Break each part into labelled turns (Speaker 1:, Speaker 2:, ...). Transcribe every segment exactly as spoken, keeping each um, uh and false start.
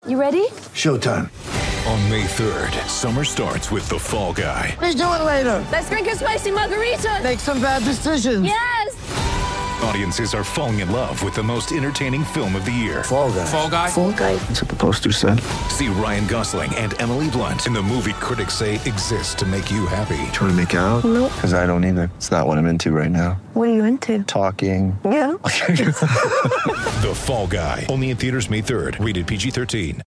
Speaker 1: You ready?
Speaker 2: Showtime.
Speaker 3: On May third, summer starts with The Fall Guy.
Speaker 2: Let's do it later.
Speaker 1: Let's drink a spicy margarita.
Speaker 2: Make some bad decisions.
Speaker 1: Yes!
Speaker 3: Audiences are falling in love with the most entertaining film of the year.
Speaker 2: Fall Guy.
Speaker 4: Fall Guy?
Speaker 1: Fall Guy.
Speaker 2: That's what the poster said.
Speaker 3: See Ryan Gosling and Emily Blunt in the movie critics say exists to make you happy.
Speaker 2: Trying to make it out?
Speaker 1: Nope.
Speaker 2: Because I don't either. It's not what I'm into right now.
Speaker 1: What are you into?
Speaker 2: Talking.
Speaker 1: Yeah.
Speaker 3: The Fall Guy. Only in theaters May third. Rated P G thirteen.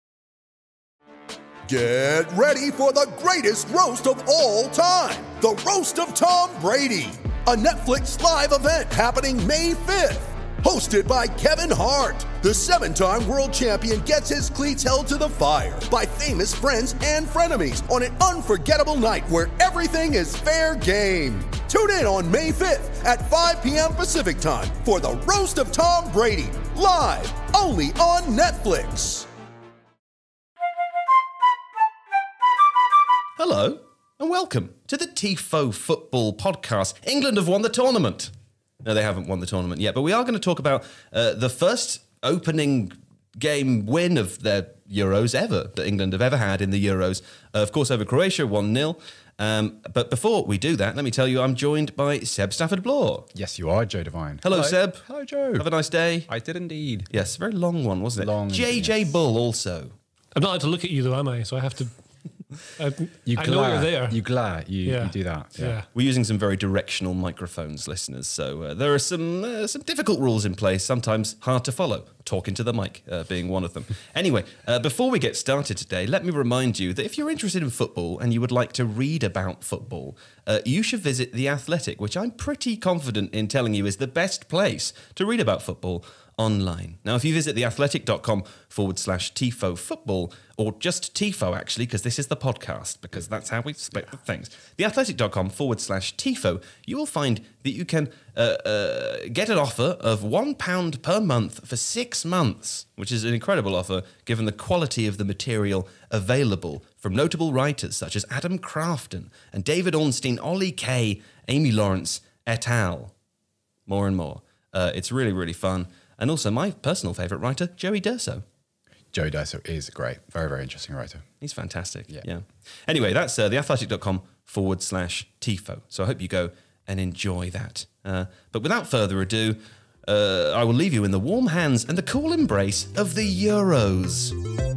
Speaker 5: Get ready for the greatest roast of all time. The Roast of Tom Brady. A Netflix live event happening May fifth. Hosted by Kevin Hart. The seven-time world champion gets his cleats held to the fire by famous friends and frenemies on an unforgettable night where everything is fair game. Tune in on May fifth at five p.m. Pacific time for the Roast of Tom Brady. Live only on Netflix.
Speaker 6: Hello and welcome to the Tifo Football Podcast. England have won the tournament. No, they haven't won the tournament yet, but we are going to talk about uh, the first opening game win of their Euros ever that England have ever had in the Euros. Uh, of course, over Croatia, one nil. Um, but before we do that, let me tell you I'm joined by Seb Stafford-Bloor.
Speaker 4: Yes, you are, Joe Devine.
Speaker 6: Hello,
Speaker 4: Hello,
Speaker 6: Seb.
Speaker 4: Hello, Joe.
Speaker 6: Have a nice day.
Speaker 4: I did indeed.
Speaker 6: Yes, very long one, wasn't it?
Speaker 4: Long,
Speaker 6: J J
Speaker 4: yes.
Speaker 6: Bull also.
Speaker 7: I'm not allowed to look at you though, am I? So I have to. I,
Speaker 4: You
Speaker 7: I
Speaker 4: glare.
Speaker 7: know you're there.
Speaker 4: You glare. You,
Speaker 7: Yeah.
Speaker 4: you do that.
Speaker 7: yeah.
Speaker 6: We're using some very directional microphones, listeners, so uh, there are some uh, some difficult rules in place, sometimes hard to follow, talking to the mic uh, being one of them. Anyway, uh, before we get started today, let me remind you that if you're interested in football and you would like to read about football, uh, you should visit The Athletic, which I'm pretty confident in telling you is the best place to read about football online. Now, if you visit theathletic.com forward slash Tifo football, or just Tifo actually, because this is the podcast, because that's how we spec the things. Theathletic.com forward slash Tifo, you will find that you can uh, uh, get an offer of one pound per month for six months, which is an incredible offer given the quality of the material available from notable writers such as Adam Crafton and David Ornstein, Ollie Kay, Amy Lawrence, et al. More and more. Uh, it's really, really fun. And also my personal favourite writer, Joey D'Urso.
Speaker 4: Joe Dyso is great. Very, very interesting writer.
Speaker 6: He's fantastic. Yeah.
Speaker 4: Yeah.
Speaker 6: Anyway, that's uh, theathletic.com forward slash Tifo. So I hope you go and enjoy that. Uh, but without further ado, uh, I will leave you in the warm hands and the cool embrace of the Euros.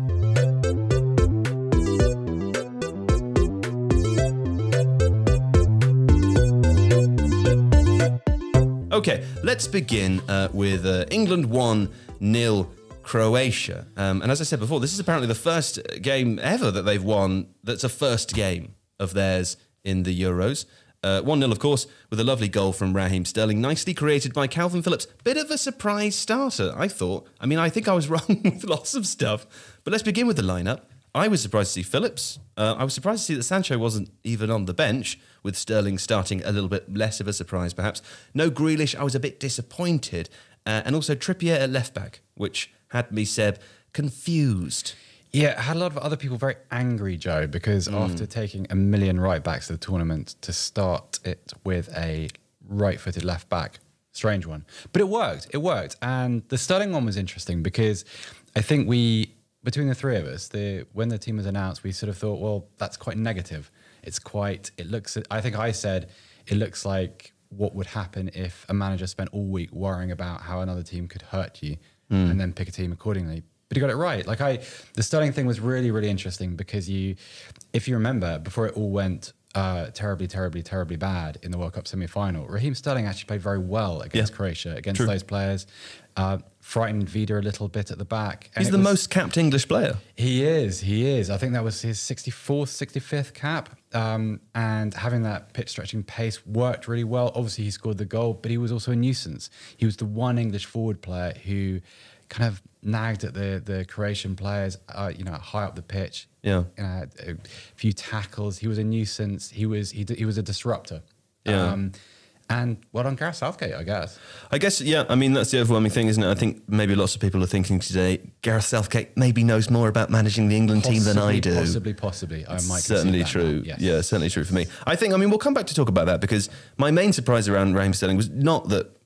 Speaker 6: Okay, let's begin uh, with uh, England one nil Croatia. Um, and as I said before, this is apparently the first game ever that they've won that's a first game of theirs in the Euros. Uh, one nil, of course, with a lovely goal from Raheem Sterling, nicely created by Calvin Phillips. Bit of a surprise starter, I thought. I mean, I think I was wrong with lots of stuff. But let's begin with the lineup. I was surprised to see Phillips. Uh, I was surprised to see that Sancho wasn't even on the bench, with Sterling starting a little bit less of a surprise, perhaps. No Grealish, I was a bit disappointed. Uh, and also Trippier at left-back, which had me, Seb, confused.
Speaker 4: Yeah, I had a lot of other people very angry, Joe, because
Speaker 6: Mm.
Speaker 4: after taking a million right backs to the tournament, to start it with a right-footed left back, strange one. But it worked, it worked. And the Sterling one was interesting because I think we, between the three of us, the when the team was announced, we sort of thought, well, that's quite negative. It's quite, it looks, I think I said, it looks like what would happen if a manager spent all week worrying about how another team could hurt you mm. and then pick a team accordingly. But he got it right. Like I, the Sterling thing was really, really interesting because you, if you remember, before it all went uh, terribly, terribly, terribly bad in the World Cup semi-final, Raheem Sterling actually played very well against
Speaker 6: yeah.
Speaker 4: Croatia, against
Speaker 6: True.
Speaker 4: those players. Uh, frightened Vida a little bit at the back. And
Speaker 6: He's the
Speaker 4: was,
Speaker 6: most capped English player.
Speaker 4: He is, he is. I think that was his sixty-fourth, sixty-fifth cap. Um, and having that pitch stretching pace worked really well. Obviously, he scored the goal, but he was also a nuisance. He was the one English forward player who kind of nagged at the the Croatian players, uh, you know, high up the pitch.
Speaker 6: Yeah,
Speaker 4: you know, a few tackles. He was a nuisance. He was he he was a disruptor.
Speaker 6: Yeah.
Speaker 4: Um, And well done, Gareth Southgate, I guess.
Speaker 6: I guess, yeah, I mean, that's the overwhelming thing, isn't it? I think maybe lots of people are thinking today, Gareth Southgate maybe knows more about managing the England
Speaker 4: possibly,
Speaker 6: team than I do.
Speaker 4: Possibly, possibly. I might
Speaker 6: Certainly true.
Speaker 4: Yes.
Speaker 6: Yeah, certainly true for me. I think, I mean, we'll come back to talk about that because my main surprise around Raheem Sterling was not that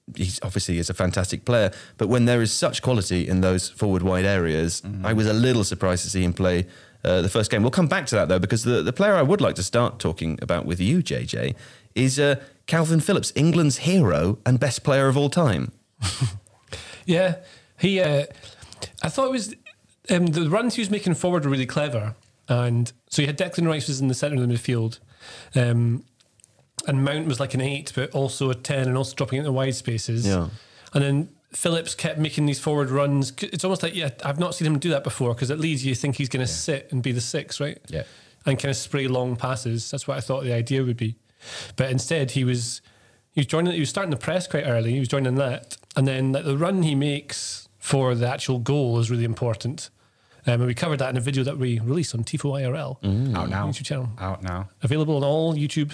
Speaker 6: he's obviously is a fantastic player, but when there is such quality in those forward wide areas, mm-hmm. I was a little surprised to see him play uh, the first game. We'll come back to that though, because the, the player I would like to start talking about with you, J J, is uh, Calvin Phillips, England's hero and best player of all time.
Speaker 7: Yeah, he. Uh, I thought it was um, the runs he was making forward were really clever, and so you had Declan Rice was in the centre of the midfield, um, and Mount was like an eight, but also a ten, and also dropping into wide spaces.
Speaker 6: Yeah,
Speaker 7: and then Phillips kept making these forward runs. It's almost like yeah, I've not seen him do that before, because at Leeds you think he's going to yeah. sit and be the six, right?
Speaker 4: Yeah,
Speaker 7: and kind of spray long passes. That's what I thought the idea would be, but instead he was. He was joining. He was starting the press quite early. He was joining that, and then like, the run he makes for the actual goal is really important. Um, and we covered that in a video that we released on Tifo I R L,
Speaker 4: mm. out now,
Speaker 7: YouTube channel,
Speaker 4: out now,
Speaker 7: available on all YouTube.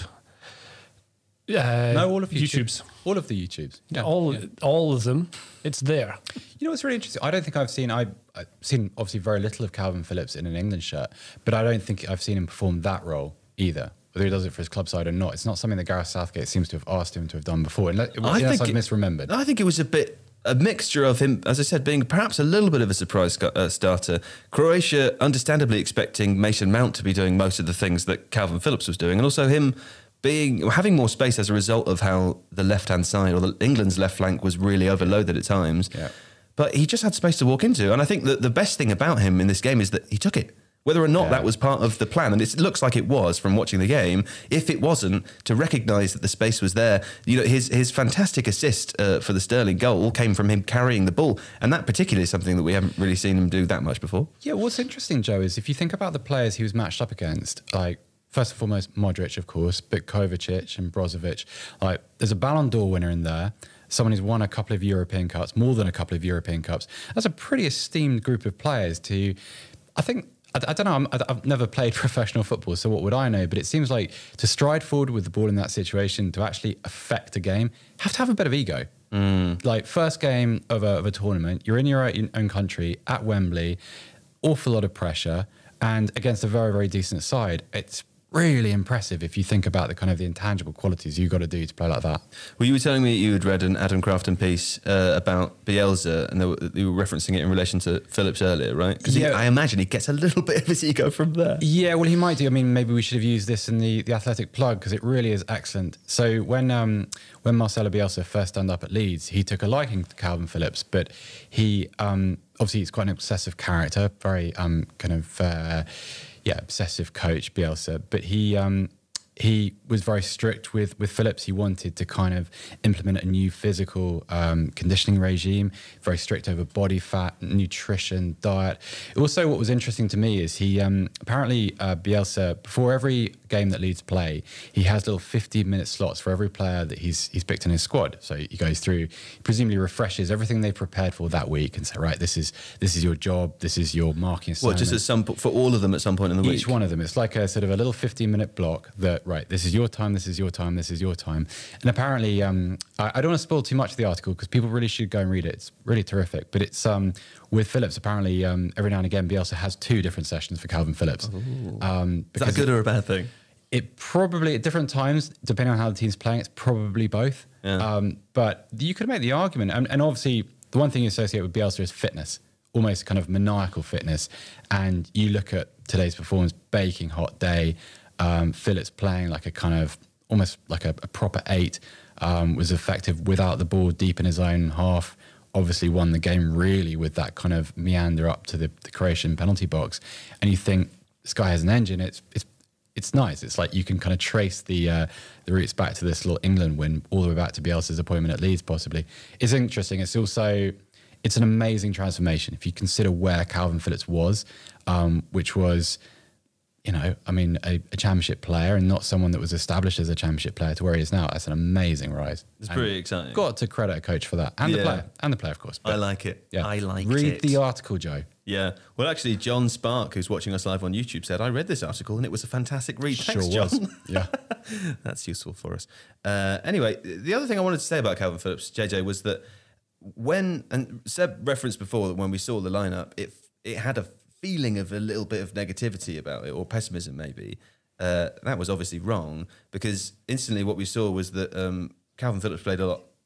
Speaker 7: Uh,
Speaker 4: no, all of YouTube.
Speaker 7: YouTubes,
Speaker 4: all of the YouTubes,
Speaker 7: yeah, all yeah. all of them. It's there.
Speaker 4: You know what's really interesting? I don't think I've seen. I, I've seen obviously very little of Calvin Phillips in an England shirt, but I don't think I've seen him perform that role either. Whether he does it for his club side or not, it's not something that Gareth Southgate seems to have asked him to have done before. Unless,
Speaker 6: I
Speaker 4: unless
Speaker 6: think
Speaker 4: I've
Speaker 6: it,
Speaker 4: misremembered.
Speaker 6: I think it was a bit a mixture of him, as I said, being perhaps a little bit of a surprise uh, starter. Croatia, understandably expecting Mason Mount to be doing most of the things that Calvin Phillips was doing, and also him being having more space as a result of how the left-hand side or the, England's left flank was really overloaded at times.
Speaker 4: Yeah.
Speaker 6: But he just had space to walk into, and I think that the best thing about him in this game is that he took it. Whether or not yeah. that was part of the plan, and it looks like it was from watching the game. If it wasn't, to recognise that the space was there, you know, his his fantastic assist uh, for the Sterling goal came from him carrying the ball, and that particularly is something that we haven't really seen him do that much before.
Speaker 4: Yeah, what's interesting, Joe, is if you think about the players he was matched up against, like first and foremost Modric, of course, but Kovacic and Brozovic. Like, there's a Ballon d'Or winner in there. Someone who's won a couple of European Cups, more than a couple of European Cups. That's a pretty esteemed group of players to, I think. I, I don't know, I'm, I've never played professional football, so what would I know? But it seems like to stride forward with the ball in that situation, to actually affect a game, you have to have a bit of ego. Mm. Like, first game of a, of a tournament, you're in your own country, at Wembley, awful lot of pressure, and against a very, very decent side. It's really impressive if you think about the kind of the intangible qualities you've got to do to play like that.
Speaker 6: Well, you were telling me you had read an Adam Crafton piece uh, about Bielsa, and they were, you were referencing it in relation to Phillips earlier, right? Because yeah. I imagine he gets a little bit of his ego from there.
Speaker 4: Yeah, well, he might do. I mean, maybe we should have used this in the, the Athletic plug, because it really is excellent. So when um, when Marcelo Bielsa first turned up at Leeds, he took a liking to Calvin Phillips, but he um, obviously he's quite an obsessive character, very um, kind of. Uh, Yeah, obsessive coach, Bielsa. But he um, he was very strict with, with Phillips. He wanted to kind of implement a new physical um, conditioning regime, very strict over body fat, nutrition, diet. Also, what was interesting to me is he um, apparently, uh, Bielsa, before every game that Leeds play, he has little fifteen-minute slots for every player that he's he's picked in his squad. So he goes through, he presumably refreshes everything they've prepared for that week and say, right, this is this is your job, this is your marking assignment.
Speaker 6: Well, just at some for all of them at some point in the
Speaker 4: Each
Speaker 6: week?
Speaker 4: Each one of them. It's like a sort of a little fifteen-minute block that, right, this is your time, this is your time, this is your time. And apparently, um, I, I don't want to spoil too much of the article because people really should go and read it. It's really terrific. But it's um, with Phillips, apparently, um, every now and again, Bielsa has two different sessions for Calvin Phillips.
Speaker 6: Um, is that a good or a bad thing?
Speaker 4: It probably, at different times, depending on how the team's playing, it's probably both.
Speaker 6: Yeah.
Speaker 4: Um, but you could make the argument, and, and obviously, the one thing you associate with Bielsa is fitness, almost kind of maniacal fitness. And you look at today's performance, baking hot day, um, Phillips playing like a kind of, almost like a, a proper eight, um, was effective without the ball deep in his own half, obviously won the game really with that kind of meander up to the, the Croatian penalty box. And you think, this guy has an engine, it's it's it's nice. It's like you can kind of trace the uh, the roots back to this little England win, all the way back to Bielsa's appointment at Leeds, possibly. It's interesting. It's also, it's an amazing transformation. If you consider where Calvin Phillips was, um, which was, you know, I mean, a, a championship player and not someone that was established as a championship player to where he is now. That's an amazing rise.
Speaker 6: It's
Speaker 4: and
Speaker 6: pretty exciting.
Speaker 4: Got to credit a coach for that. And
Speaker 6: yeah.
Speaker 4: the player. And the player, of course.
Speaker 6: But I like it.
Speaker 4: Yeah.
Speaker 6: I like
Speaker 4: Read
Speaker 6: it.
Speaker 4: Read the article, Joe.
Speaker 6: Yeah. Well, actually, John Spark, who's watching us live on YouTube, said, I read this article and it was a fantastic read. Thanks,
Speaker 4: sure
Speaker 6: John.
Speaker 4: Was. Yeah.
Speaker 6: That's useful for us. Uh, anyway, the other thing I wanted to say about Calvin Phillips, J J, was that when, and Seb referenced before that when we saw the lineup, it it had a feeling of a little bit of negativity about it, or pessimism maybe. Uh, that was obviously wrong, because instantly what we saw was that um, Calvin Phillips played a lot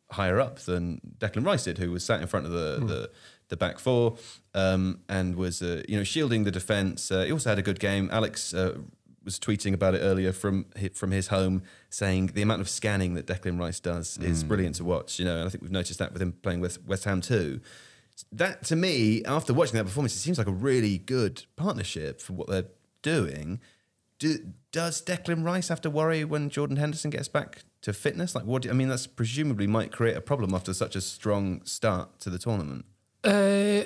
Speaker 6: higher up than Declan Rice did, who was sat in front of the mm. the, the back four um, and was uh, you know shielding the defence. Uh, he also had a good game. Alex uh, was tweeting about it earlier from from his home, saying the amount of scanning that Declan Rice does mm. is brilliant to watch. You know, and I think we've noticed that with him playing with West Ham too. That, to me, after watching that performance, it seems like a really good partnership for what they're doing. Do, does Declan Rice have to worry when Jordan Henderson gets back to fitness? Like, what? Do, I mean, that's presumably might create a problem after such a strong start to the tournament.
Speaker 7: Uh,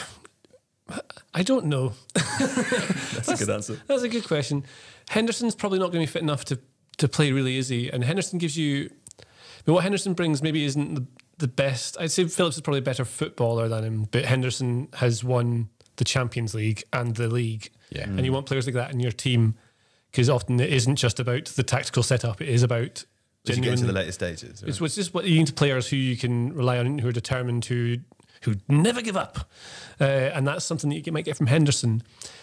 Speaker 7: I don't know.
Speaker 6: that's, that's a good answer.
Speaker 7: That's a good question. Henderson's probably not going to be fit enough to, to play, really, is he? And Henderson gives you... But what Henderson brings maybe isn't the, the best. I'd say Phillips is probably a better footballer than him, but Henderson has won the Champions League and the league.
Speaker 4: Yeah.
Speaker 7: And you want players like that in your team, because often it isn't just about the tactical setup, it is about
Speaker 6: As you get into the later stages. Right?
Speaker 7: It's, it's just what you need to players who you can rely on, who are determined, who who never give up, uh, and that's something that you might get from Henderson.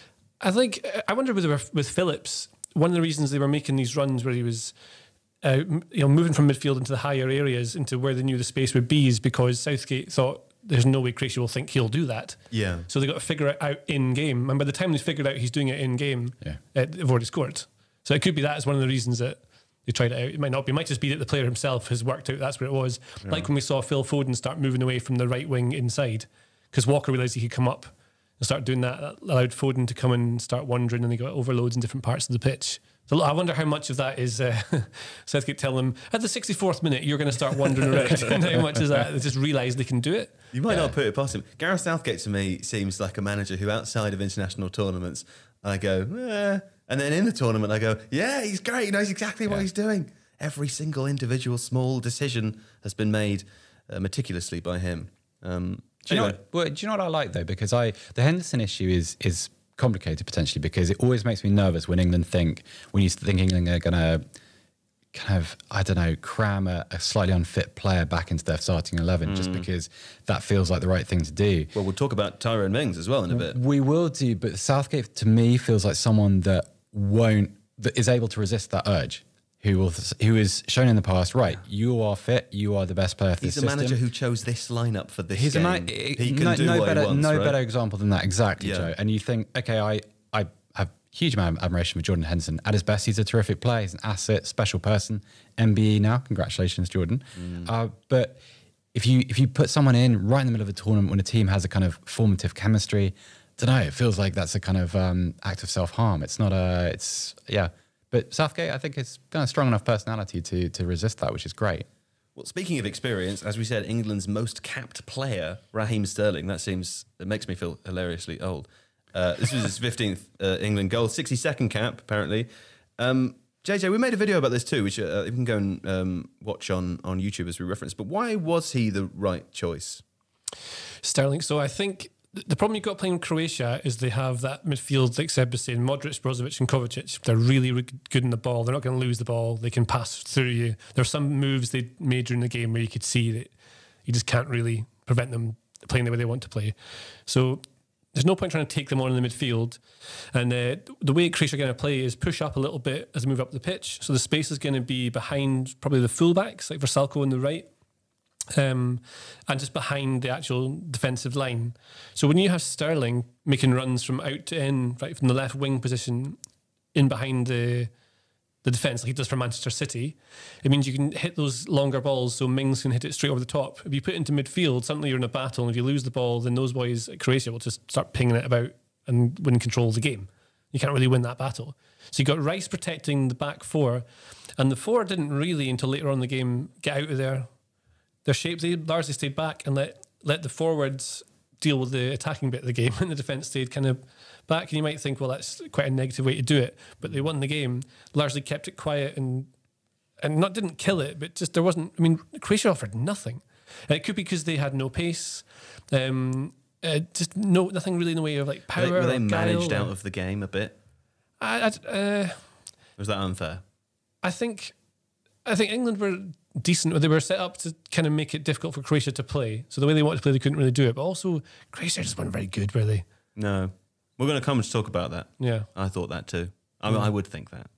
Speaker 7: I think I wonder with with Phillips, one of the reasons they were making these runs where he was, uh, you know, moving from midfield into the higher areas into where they knew the space would be, is because Southgate thought there's no way Croatia will think he'll do that.
Speaker 6: Yeah.
Speaker 7: So they got to figure it out in game, and by the time they figured out he's doing it in game,
Speaker 4: yeah.
Speaker 7: uh, they've already scored. So it could be that as one of the reasons that they tried it out. It might not be. It might just be that the player himself has worked out that's where it was. Yeah. Like when we saw Phil Foden start moving away from the right wing inside, because Walker realised he could come up and start doing that. That allowed Foden to come and start wandering, and they got overloads in different parts of the pitch. So I wonder how much of that is uh, Southgate telling them at the sixty-fourth minute you're going to start wandering around, and how much is that they just realise they can do it.
Speaker 6: You might yeah. not put it past him. Gareth Southgate to me seems like a manager who, outside of international tournaments, I go, eh. And then in the tournament, I go, yeah, he's great. He knows exactly what yeah. he's doing. Every single individual small decision has been made uh, meticulously by him. Um,
Speaker 4: do, you
Speaker 6: anyway.
Speaker 4: know what, well, do you know what I like, though? Because I the Henderson issue is is complicated, potentially, because it always makes me nervous when England think, when you think England are going to kind of, I don't know, cram a, a slightly unfit player back into their starting eleven, mm. just because that feels like the right thing to do.
Speaker 6: Well, we'll talk about Tyrone Mings as well in a bit.
Speaker 4: We will do, but Southgate, to me, feels like someone that won't, that is able to resist that urge, who will, who is shown in the past, right, you are fit, you are the best player for
Speaker 6: He's
Speaker 4: this
Speaker 6: a
Speaker 4: system.
Speaker 6: manager who chose this lineup for this
Speaker 4: He's
Speaker 6: game.
Speaker 4: A man,
Speaker 6: he can
Speaker 4: no,
Speaker 6: do
Speaker 4: no
Speaker 6: what
Speaker 4: better,
Speaker 6: he wants,
Speaker 4: No
Speaker 6: right?
Speaker 4: better example than that, exactly,
Speaker 6: yeah.
Speaker 4: Joe. And you think, okay, I, I have huge amount of admiration for Jordan Henderson. At his best, he's a terrific player, he's an asset, special person, M B E now, congratulations, Jordan. Mm. Uh, but if you if you put someone in right in the middle of a tournament when a team has a kind of formative chemistry, I don't know, it feels like that's a kind of um, act of self-harm. It's not a, it's, yeah. But Southgate, I think, is kind of strong enough personality to to resist that, which is great.
Speaker 6: Well, speaking of experience, as we said, England's most capped player, Raheem Sterling, that seems, it makes me feel hilariously old. Uh, this was his fifteenth uh, England goal, sixty-second cap, apparently. Um, J J, we made a video about this too, which uh, you can go and um, watch on, on YouTube as we referenced. But why was he the right choice?
Speaker 7: Sterling. So I think the problem you've got playing in Croatia is they have that midfield, like Seb was saying, Modric, Brozovic and Kovacic. They're really, really good in the ball. They're not going to lose the ball. They can pass through you. There's some moves they made during the game where you could see that you just can't really prevent them playing the way they want to play. So there's no point trying to take them on in the midfield. And uh, the way Croatia are going to play is push up a little bit as they move up the pitch. So the space is going to be behind probably the fullbacks, like Versalco on the right. Um, and just behind the actual defensive line. So when you have Sterling making runs from out to in, right from the left wing position, in behind the the defence, like he does for Manchester City, it means you can hit those longer balls so Mings can hit it straight over the top. If you put it into midfield, suddenly you're in a battle, and if you lose the ball, then those boys at Croatia will just start pinging it about and win control of the game. You can't really win that battle. So you got Rice protecting the back four, and the four didn't really, until later on in the game, get out of there. Their shape, they largely stayed back and let let the forwards deal with the attacking bit of the game, and the defence stayed kind of back. And you might think, well, that's quite a negative way to do it, but they won the game, largely kept it quiet and and not didn't kill it, but just there wasn't. I mean, Croatia offered nothing. And it could be because they had no pace, um, uh, just no nothing really in the way of like power.
Speaker 6: Were they, were they
Speaker 7: or
Speaker 6: managed
Speaker 7: guile
Speaker 6: out
Speaker 7: or,
Speaker 6: of the game a bit?
Speaker 7: I, I, uh,
Speaker 6: was that unfair?
Speaker 7: I think, I think England were decent. They were set up to kind of make it difficult for Croatia to play. So the way they wanted to play, they couldn't really do it. But also, Croatia just weren't very good, were they?
Speaker 6: No. We're going to come and talk about that.
Speaker 7: Yeah.
Speaker 6: I thought that too. I mean,
Speaker 7: mm.
Speaker 6: I would think that, but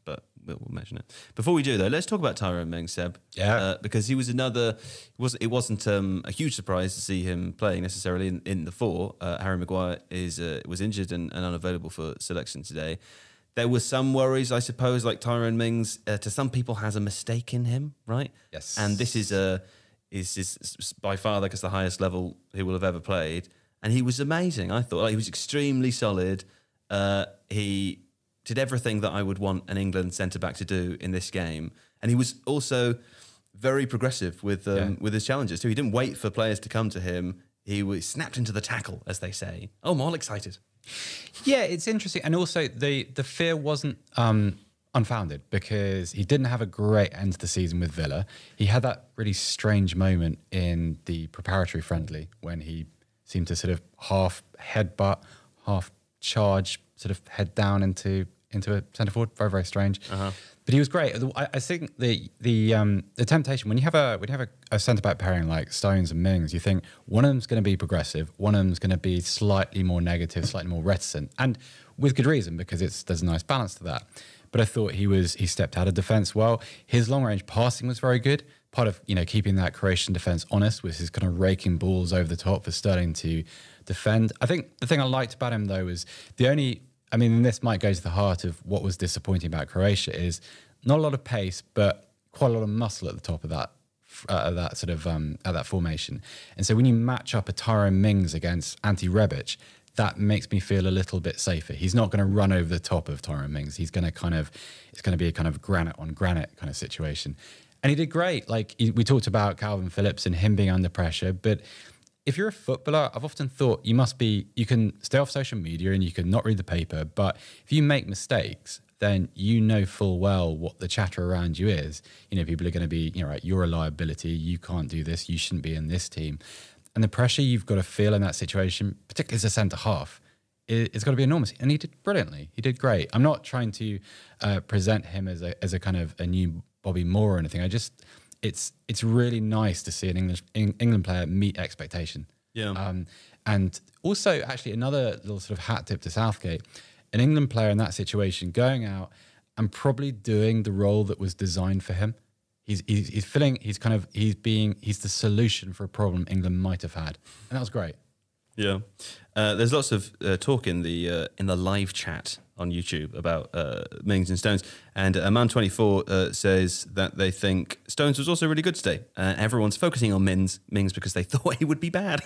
Speaker 6: we'll, we'll mention it. Before we do though, let's talk about Tyrone Mings, Seb.
Speaker 4: Yeah.
Speaker 6: Uh, because he was another. It was it wasn't um, a huge surprise to see him playing necessarily in, in the four. Uh, Harry Maguire is uh, was injured and, and unavailable for selection today. There was some worries, I suppose, like Tyrone Mings. Uh, to some people, has a mistake in him, right?
Speaker 4: Yes.
Speaker 6: And this is a is is by far like it's the highest level he will have ever played, and he was amazing. I thought like, he was extremely solid. Uh, he did everything that I would want an England centre back to do in this game, and he was also very progressive with um,
Speaker 4: Yeah.
Speaker 6: with his challenges too. He didn't wait for players to come to him. He was snapped into the tackle, as they say. Oh, I'm all excited.
Speaker 4: Yeah, it's interesting. And also the the fear wasn't um, unfounded because he didn't have a great end to the season with Villa. He had that really strange moment in the preparatory friendly when he seemed to sort of half headbutt, half charge, sort of head down into into a centre forward. Very, very strange. Uh-huh. But he was great. I, I think the the um, the temptation when you have a when you have a, a centre back pairing like Stones and Mings, you think one of them's going to be progressive, one of them's going to be slightly more negative, slightly more reticent, and with good reason because it's there's a nice balance to that. But I thought he was he stepped out of defence well. His long range passing was very good. Part of you know keeping that Croatian defence honest was his kind of raking balls over the top for Sterling to defend. I think the thing I liked about him though was the only. I mean, and this might go to the heart of what was disappointing about Croatia is not a lot of pace, but quite a lot of muscle at the top of that, uh, that sort of um, at that formation. And so when you match up a Tyrone Mings against Ante Rebic, that makes me feel a little bit safer. He's not going to run over the top of Tyrone Mings. He's going to kind of, it's going to be a kind of granite on granite kind of situation. And he did great. Like he, we talked about Calvin Phillips and him being under pressure, but if you're a footballer, I've often thought you must be, you can stay off social media and you can not read the paper, but if you make mistakes, then you know full well what the chatter around you is. You know, people are going to be, you know, right, you're a liability, you can't do this, you shouldn't be in this team. And the pressure you've got to feel in that situation, particularly as a centre half, it, it's got to be enormous. And he did brilliantly. He did great. I'm not trying to uh, present him as a as a kind of a new Bobby Moore or anything. I just, it's it's really nice to see an English England player meet expectation.
Speaker 6: Yeah.
Speaker 4: Um, and also, actually, another little sort of hat tip to Southgate, an England player in that situation going out and probably doing the role that was designed for him. He's he's, he's filling. He's kind of he's being he's the solution for a problem England might have had, and that was great.
Speaker 6: Yeah, uh, there's lots of uh, talk in the uh, in the live chat on YouTube about uh, Mings and Stones, and uh, Man twenty-four uh, says that they think Stones was also really good today. Uh, everyone's focusing on Mings, Mings because they thought he would be bad.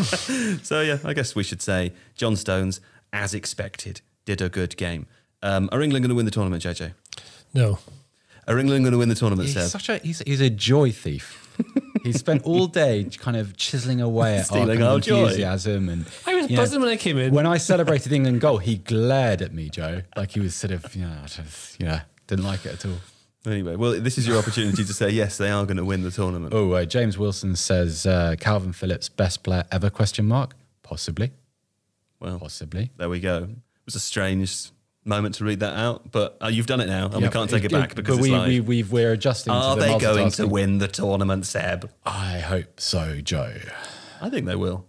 Speaker 6: So yeah, I guess we should say John Stones, as expected, did a good game. Um, are England going to win the tournament, J J?
Speaker 7: No.
Speaker 6: Are England going to win the tournament,
Speaker 4: He's
Speaker 6: Seb?
Speaker 4: such a he's he's a joy thief. He spent all day kind of chiseling away at our,
Speaker 6: Stealing
Speaker 4: kind of
Speaker 6: our joy.
Speaker 4: enthusiasm. And
Speaker 7: I was
Speaker 4: you know,
Speaker 7: buzzing when I came in.
Speaker 4: When I celebrated England goal, he glared at me, Joe, like he was sort of, you know, just, you know, didn't like it at all.
Speaker 6: Anyway, well, this is your opportunity to say yes, they are going to win the tournament.
Speaker 4: Oh, uh, James Wilson says uh, Calvin Phillips best player ever? Question mark. Possibly.
Speaker 6: Well,
Speaker 4: Possibly.
Speaker 6: there we go. It was a strange moment to read that out, but uh, you've done it now, and we
Speaker 4: Yeah,
Speaker 6: can't take it,
Speaker 4: it-
Speaker 6: back because
Speaker 4: but
Speaker 6: it's
Speaker 4: we,
Speaker 6: live.
Speaker 4: we, we've, we're adjusting
Speaker 6: Are
Speaker 4: to the
Speaker 6: they going to
Speaker 4: multitasking.
Speaker 6: win the tournament, Seb?
Speaker 4: I hope so, Joe.
Speaker 6: I think they will.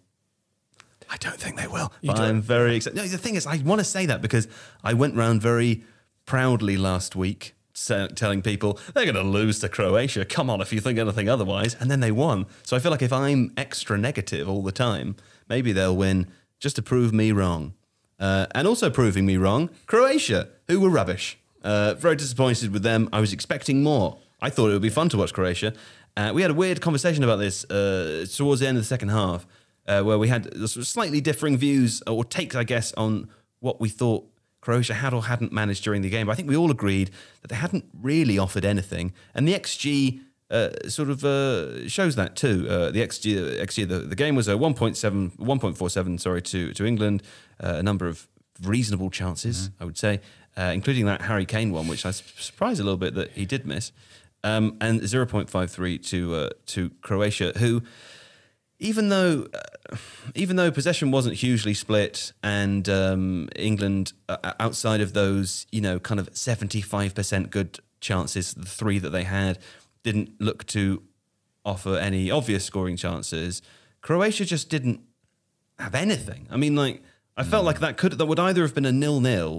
Speaker 6: I don't think they will. But I'm very excited. No, the thing is, I want to say that because I went round very proudly last week sa- telling people they're going to lose to Croatia. Come on, if you think anything otherwise. And then they won. So I feel like if I'm extra negative all the time, maybe they'll win just to prove me wrong. Uh, and also proving me wrong, Croatia, who were rubbish. Uh, very disappointed with them. I was expecting more. I thought it would be fun to watch Croatia. Uh, we had a weird conversation about this uh, towards the end of the second half, uh, where we had sort of slightly differing views or takes, I guess, on what we thought Croatia had or hadn't managed during the game. But I think we all agreed that they hadn't really offered anything. And the X G uh, sort of uh, shows that too. Uh, the X G, X G the, the game was a one point seven, one point four seven, sorry, to, to England. Uh, a number of reasonable chances, mm-hmm. I would say, uh, including that Harry Kane one, which I was surprised a little bit that he did miss. Um, and zero point five three to uh, to Croatia, who, even though uh, even though possession wasn't hugely split, and um, England uh, outside of those, you know, kind of seventy-five percent good chances, the three that they had didn't look to offer any obvious scoring chances. Croatia just didn't have anything. I mean, like I felt mm. like that could that would either have been a nil-nil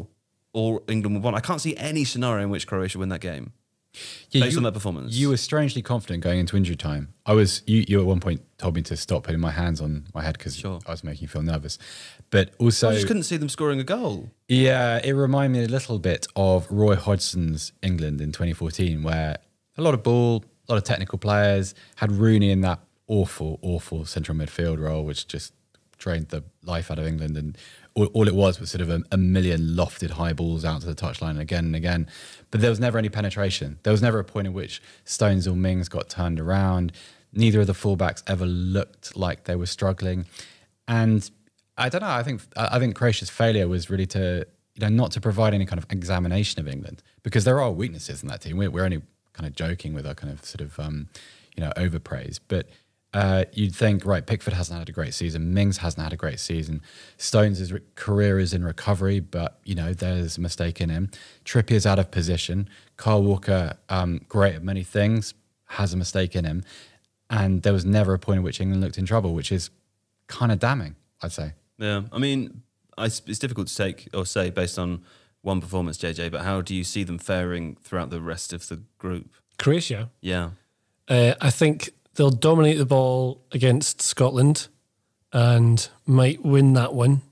Speaker 6: or England would won. I can't see any scenario in which Croatia win that game.
Speaker 4: Yeah,
Speaker 6: based
Speaker 4: you,
Speaker 6: on that performance.
Speaker 4: You were strangely confident going into injury time. I was. You, you at one point told me to stop putting my hands on my head because
Speaker 6: Sure.
Speaker 4: I was making you feel nervous. But also,
Speaker 6: I just couldn't see them scoring a goal.
Speaker 4: yeah, it reminded me a little bit of Roy Hodgson's England in twenty fourteen, where a lot of ball, a lot of technical players, had Rooney in that awful, awful central midfield role, which just drained the life out of England. And all, all it was was sort of a, a million lofted high balls out to the touchline again and again. But there was never any penetration. There was never a point at which Stones or Mings got turned around. Neither of the fullbacks ever looked like they were struggling. And I don't know, I think I think Croatia's failure was really to, you know, not to provide any kind of examination of England, because there are weaknesses in that team. We're, we're only kind of joking with our kind of sort of, um, you know, overpraise. But Uh, you'd think, right, Pickford hasn't had a great season. Mings hasn't had a great season. Stones' re- career is in recovery, but, you know, there's a mistake in him. Trippier's out of position. Kyle Walker, um, great at many things, has a mistake in him. And there was never a point at which England looked in trouble, which is kind of damning, I'd say.
Speaker 6: Yeah, I mean, I, it's difficult to take or say based on one performance, J J, but how do you see them faring throughout the rest of the group?
Speaker 7: Croatia?
Speaker 6: Yeah.
Speaker 7: Uh, I think they'll dominate the ball against Scotland and might win that one.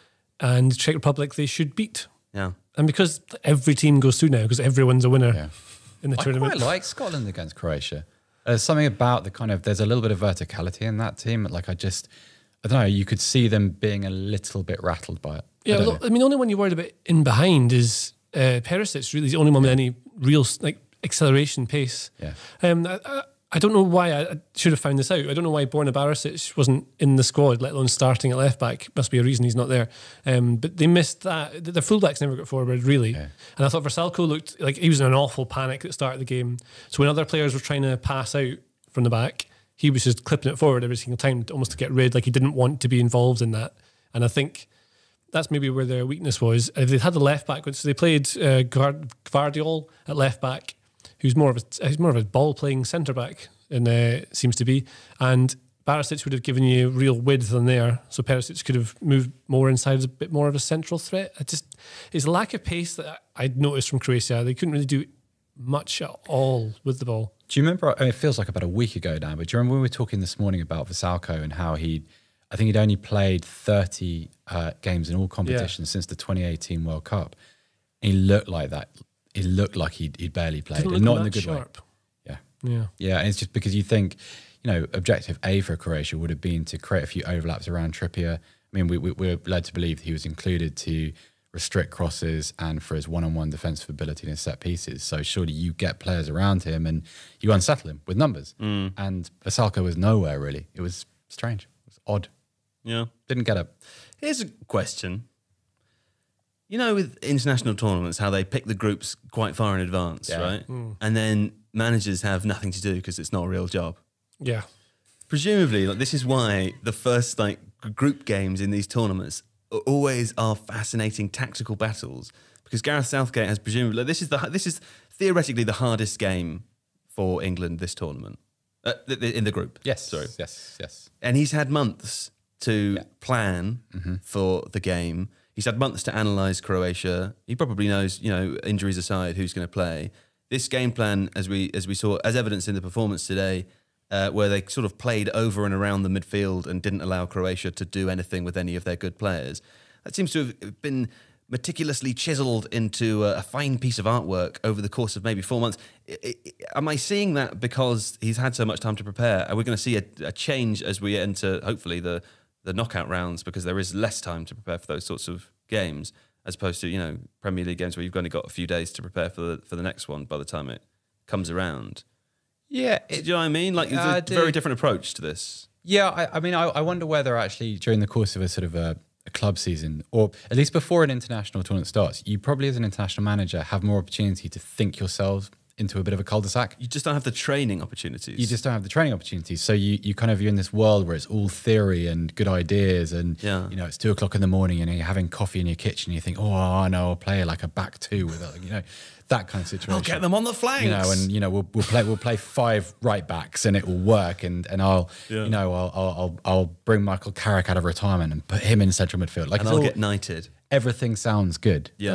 Speaker 7: And Czech Republic, they should beat.
Speaker 6: Yeah.
Speaker 7: And because every team goes through now, because everyone's a winner
Speaker 4: Yeah.
Speaker 7: in the
Speaker 4: I
Speaker 7: tournament.
Speaker 4: quite like Scotland against Croatia. There's something about the kind of, there's a little bit of verticality in that team. Like I just, I don't know, you could see them being a little bit rattled by it.
Speaker 7: Yeah,
Speaker 4: I don't
Speaker 7: well,
Speaker 4: know.
Speaker 7: I mean, the only one you're worried about in behind is uh, Perisic, really. He's the only one with any real like acceleration pace.
Speaker 4: Yeah.
Speaker 7: Um, I, I, I don't know why, I, I should have found this out. I don't know why Borna Barisic wasn't in the squad, let alone starting at left back. Must be a reason he's not there. Um, but they missed that. Their fullbacks never got forward, really.
Speaker 4: Yeah.
Speaker 7: And I thought Versalco looked like he was in an awful panic at the start of the game. So when other players were trying to pass out from the back, he was just clipping it forward every single time, almost to get rid, like he didn't want to be involved in that. And I think that's maybe where their weakness was. If they had the left back, so they played uh, Gvardiol at left back, who's more of a he's more of a ball playing centre back, and uh, seems to be. And Barisic would have given you real width on there, so Perisic could have moved more inside as a bit more of a central threat. I just his lack of pace that I'd noticed from Croatia, they couldn't really do much at all with the ball.
Speaker 4: Do you remember, I mean, it feels like about a week ago now, but do you remember when we were talking this morning about Versalco and how he, I think he'd only played thirty uh, games in all competitions yeah. since the twenty eighteen World Cup. And he looked like that. He looked like he'd, he'd barely played, and not in the good
Speaker 7: sharp.
Speaker 4: way.
Speaker 7: Yeah. Yeah.
Speaker 4: Yeah, and it's just because you think, you know, objective A for Croatia would have been to create a few overlaps around Trippier. I mean, we, we, we're led to believe he was included to restrict crosses and for his one-on-one defensive ability in his set pieces. So surely you get players around him and you unsettle him with numbers.
Speaker 6: Mm.
Speaker 4: And Versalco was nowhere, really. It was strange. It was odd.
Speaker 6: Yeah.
Speaker 4: Didn't get it.
Speaker 6: Here's a question. You know, with international tournaments, how they pick the groups quite far in advance,
Speaker 4: Yeah.
Speaker 6: right? Mm. And then managers have nothing to do because it's not a real job.
Speaker 7: Yeah.
Speaker 6: Presumably, like this is why the first like group games in these tournaments always are fascinating tactical battles, because Gareth Southgate has presumably like, this is the this is theoretically the hardest game for England this tournament uh, in the group.
Speaker 4: Yes,
Speaker 6: sorry,
Speaker 4: yes, yes.
Speaker 6: And he's had months to
Speaker 4: Yeah.
Speaker 6: plan
Speaker 4: Mm-hmm.
Speaker 6: for the game. He's had months to analyse Croatia. He probably knows, you know, injuries aside, who's going to play. This game plan, as we as we saw, as evidence in the performance today, uh, where they sort of played over and around the midfield and didn't allow Croatia to do anything with any of their good players, that seems to have been meticulously chiselled into a, a fine piece of artwork over the course of maybe four months. I, I, am I seeing that because he's had so much time to prepare? Are we going to see a, a change as we enter, hopefully, the the knockout rounds, because there is less time to prepare for those sorts of games, as opposed to, you know, Premier League games where you've only got a few days to prepare for the, for the next one by the time it comes around?
Speaker 4: Yeah.
Speaker 6: Do you know what I mean? Like,
Speaker 4: I
Speaker 6: it's a
Speaker 4: do.
Speaker 6: very different approach to this.
Speaker 4: Yeah, I, I mean, I, I wonder whether actually during the course of a sort of a, a club season, or at least before an international tournament starts, you probably as an international manager have more opportunity to think yourselves into a bit of a cul-de-sac.
Speaker 6: You just don't have the training opportunities.
Speaker 4: You just don't have the training opportunities. So you, you kind of, you're in this world where it's all theory and good ideas and,
Speaker 6: Yeah.
Speaker 4: you know, it's two o'clock in the morning and you're having coffee in your kitchen and you think, oh, I know, I'll play like a back two with, a, you know, that kind of situation.
Speaker 6: I'll get them on the flanks.
Speaker 4: You know, and you know we'll we'll play we'll play five right backs and it will work, and and I'll
Speaker 6: Yeah.
Speaker 4: you know I'll, I'll I'll I'll bring Michael Carrick out of retirement and put him in central midfield. Like
Speaker 6: and
Speaker 4: it's
Speaker 6: I'll
Speaker 4: all,
Speaker 6: get knighted.
Speaker 4: everything sounds good,
Speaker 6: Yeah.
Speaker 4: doesn't it?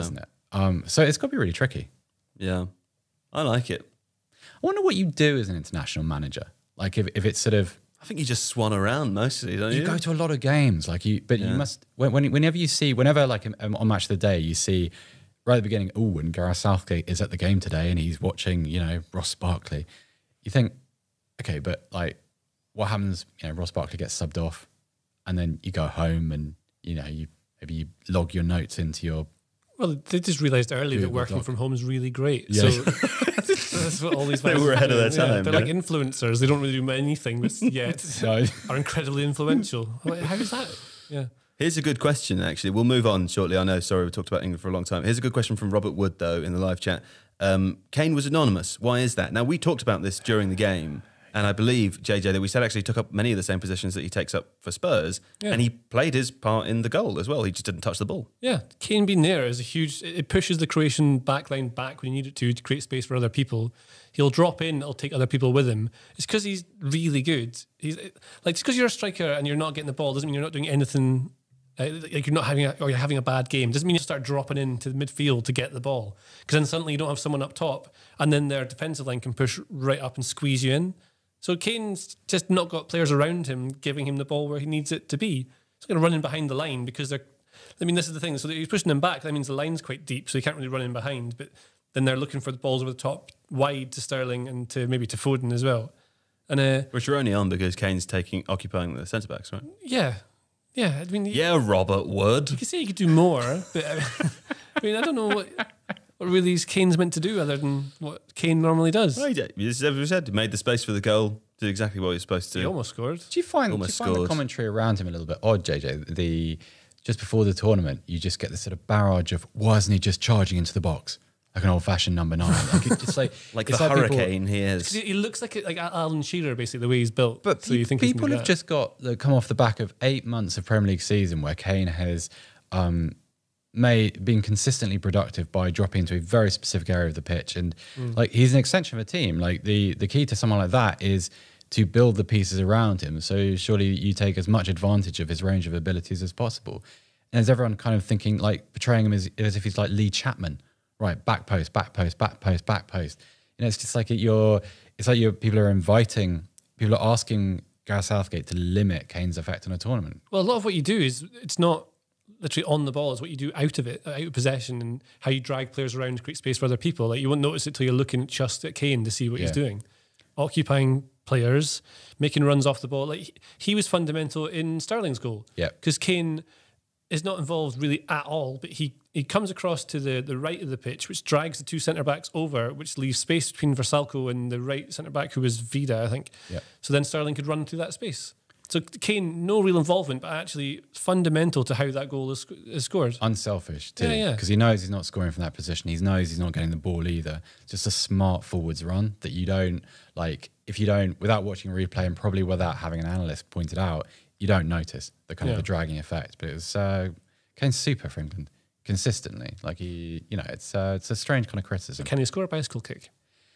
Speaker 4: Um, so it's got to be really tricky.
Speaker 6: Yeah, I like it.
Speaker 4: I wonder what you do as an international manager. Like if, if it's sort of,
Speaker 6: I think you just swan around mostly, don't you?
Speaker 4: you go to a lot of games, like you, but
Speaker 6: Yeah.
Speaker 4: you must, when, when, whenever you see, whenever like um, on Match of the Day, you see right at the beginning, oh, and Gareth Southgate is at the game today and he's watching, you know, Ross Barkley. You think, okay, but like what happens, you know, Ross Barkley gets subbed off and then you go home and, you know, you maybe you log your notes into your,
Speaker 7: Well, they just realised early that
Speaker 4: Google
Speaker 7: working
Speaker 4: Doc.
Speaker 7: from home is really great.
Speaker 4: Yeah.
Speaker 7: So that's what all these
Speaker 6: They
Speaker 7: guys
Speaker 6: were
Speaker 7: are
Speaker 6: ahead of
Speaker 7: doing.
Speaker 6: their time,
Speaker 7: They're
Speaker 6: yeah.
Speaker 7: like influencers. They don't really do anything but yet
Speaker 4: No.
Speaker 7: are incredibly influential. I'm like, how is that? Yeah.
Speaker 6: Here's a good question, actually. We'll move on shortly. I know, sorry, we talked about England for a long time. Here's a good question from Robert Wood, though, in the live chat. Um, Kane was anonymous. Why is that? Now, we talked about this during the game, and I believe, J J, that we said actually took up many of the same positions that he takes up for Spurs,
Speaker 7: Yeah.
Speaker 6: and he played his part in the goal as well. He just didn't touch the ball.
Speaker 7: Yeah, Kane being there is a huge. It pushes the Croatian backline back when you need it to to create space for other people. He'll drop in. He'll take other people with him. It's because he's really good. He's like just because you're a striker and you're not getting the ball doesn't mean you're not doing anything. Uh, like you're not having a, or you're having a bad game doesn't mean you start dropping into the midfield to get the ball because then suddenly you don't have someone up top and then their defensive line can push right up and squeeze you in. So Kane's just not got players around him giving him the ball where he needs it to be. He's going to run in behind the line because they're. I mean, this is the thing. So he's pushing him back. That means the line's quite deep, so he can't really run in behind. But then they're looking for the balls over the top, wide to Sterling and to maybe to Foden as well. And uh,
Speaker 6: Which are only on because Kane's taking occupying the centre backs, right?
Speaker 7: yeah, yeah. I mean,
Speaker 6: Yeah, Robert Wood.
Speaker 7: you could say you could do more, but uh, I mean, I don't know what what really is Kane's meant to do other than what Kane normally does.
Speaker 6: Well, he did. As we said, he made the space for the goal, did exactly what he was supposed to
Speaker 7: He
Speaker 6: do.
Speaker 7: almost scored.
Speaker 4: do you find, do you
Speaker 6: Almost
Speaker 4: find the
Speaker 6: scored.
Speaker 4: commentary around him a little bit odd, J J? The, just before the tournament, you just get this sort of barrage of, why isn't he just charging into the box? Like an old-fashioned number nine. Like it's just like,
Speaker 6: Like
Speaker 4: it's
Speaker 6: the
Speaker 4: like people-
Speaker 6: hurricane he
Speaker 7: 'Cause
Speaker 6: is.
Speaker 7: He he looks like a, like Alan Shearer, basically, the way he's built.
Speaker 4: But
Speaker 7: so you think he's gonna
Speaker 4: people
Speaker 7: be
Speaker 4: have
Speaker 7: that.
Speaker 4: just got the, come off the back of eight months of Premier League season where Kane has um, made been consistently productive by dropping into a very specific area of the pitch, and
Speaker 7: Mm.
Speaker 4: like he's an extension of a team. Like the the key to someone like that is to build the pieces around him. So surely you take as much advantage of his range of abilities as possible. And is everyone kind of thinking like portraying him as, as if he's like Lee Chapman, right? Back post, back post, back post, back post. You know, it's just like you're. It's like you're. People are inviting. People are asking Gareth Southgate to limit Kane's effect on a tournament.
Speaker 7: Well, a lot of what you do is it's not literally on the ball. It's what you do out of it, out of possession, and how you drag players around to create space for other people. Like you won't notice it till you're looking just at Kane to see what he's
Speaker 4: Yeah.
Speaker 7: doing, occupying players, making runs off the ball. Like he, he was fundamental in Sterling's goal.
Speaker 4: Yeah.
Speaker 7: because Kane is not involved really at all, but he he comes across to the, the right of the pitch, which drags the two centre backs over, which leaves space between Versalco and the right centre back, who was Vida, I think.
Speaker 4: Yeah.
Speaker 7: So then Sterling could run through that space. So Kane, no real involvement, but actually fundamental to how that goal is, is scored.
Speaker 4: Unselfish too,
Speaker 7: Yeah, yeah.
Speaker 4: because he knows he's not scoring from that position. He knows he's not getting the ball either. It's just a smart forwards run that you don't like. If you don't, without watching a replay and probably without having an analyst point it out, you don't notice the kind
Speaker 7: Yeah.
Speaker 4: of the dragging effect. But it was uh, Kane's super for England consistently. Like he, you know, it's uh, it's a strange kind of criticism.
Speaker 7: Can he score a bicycle kick?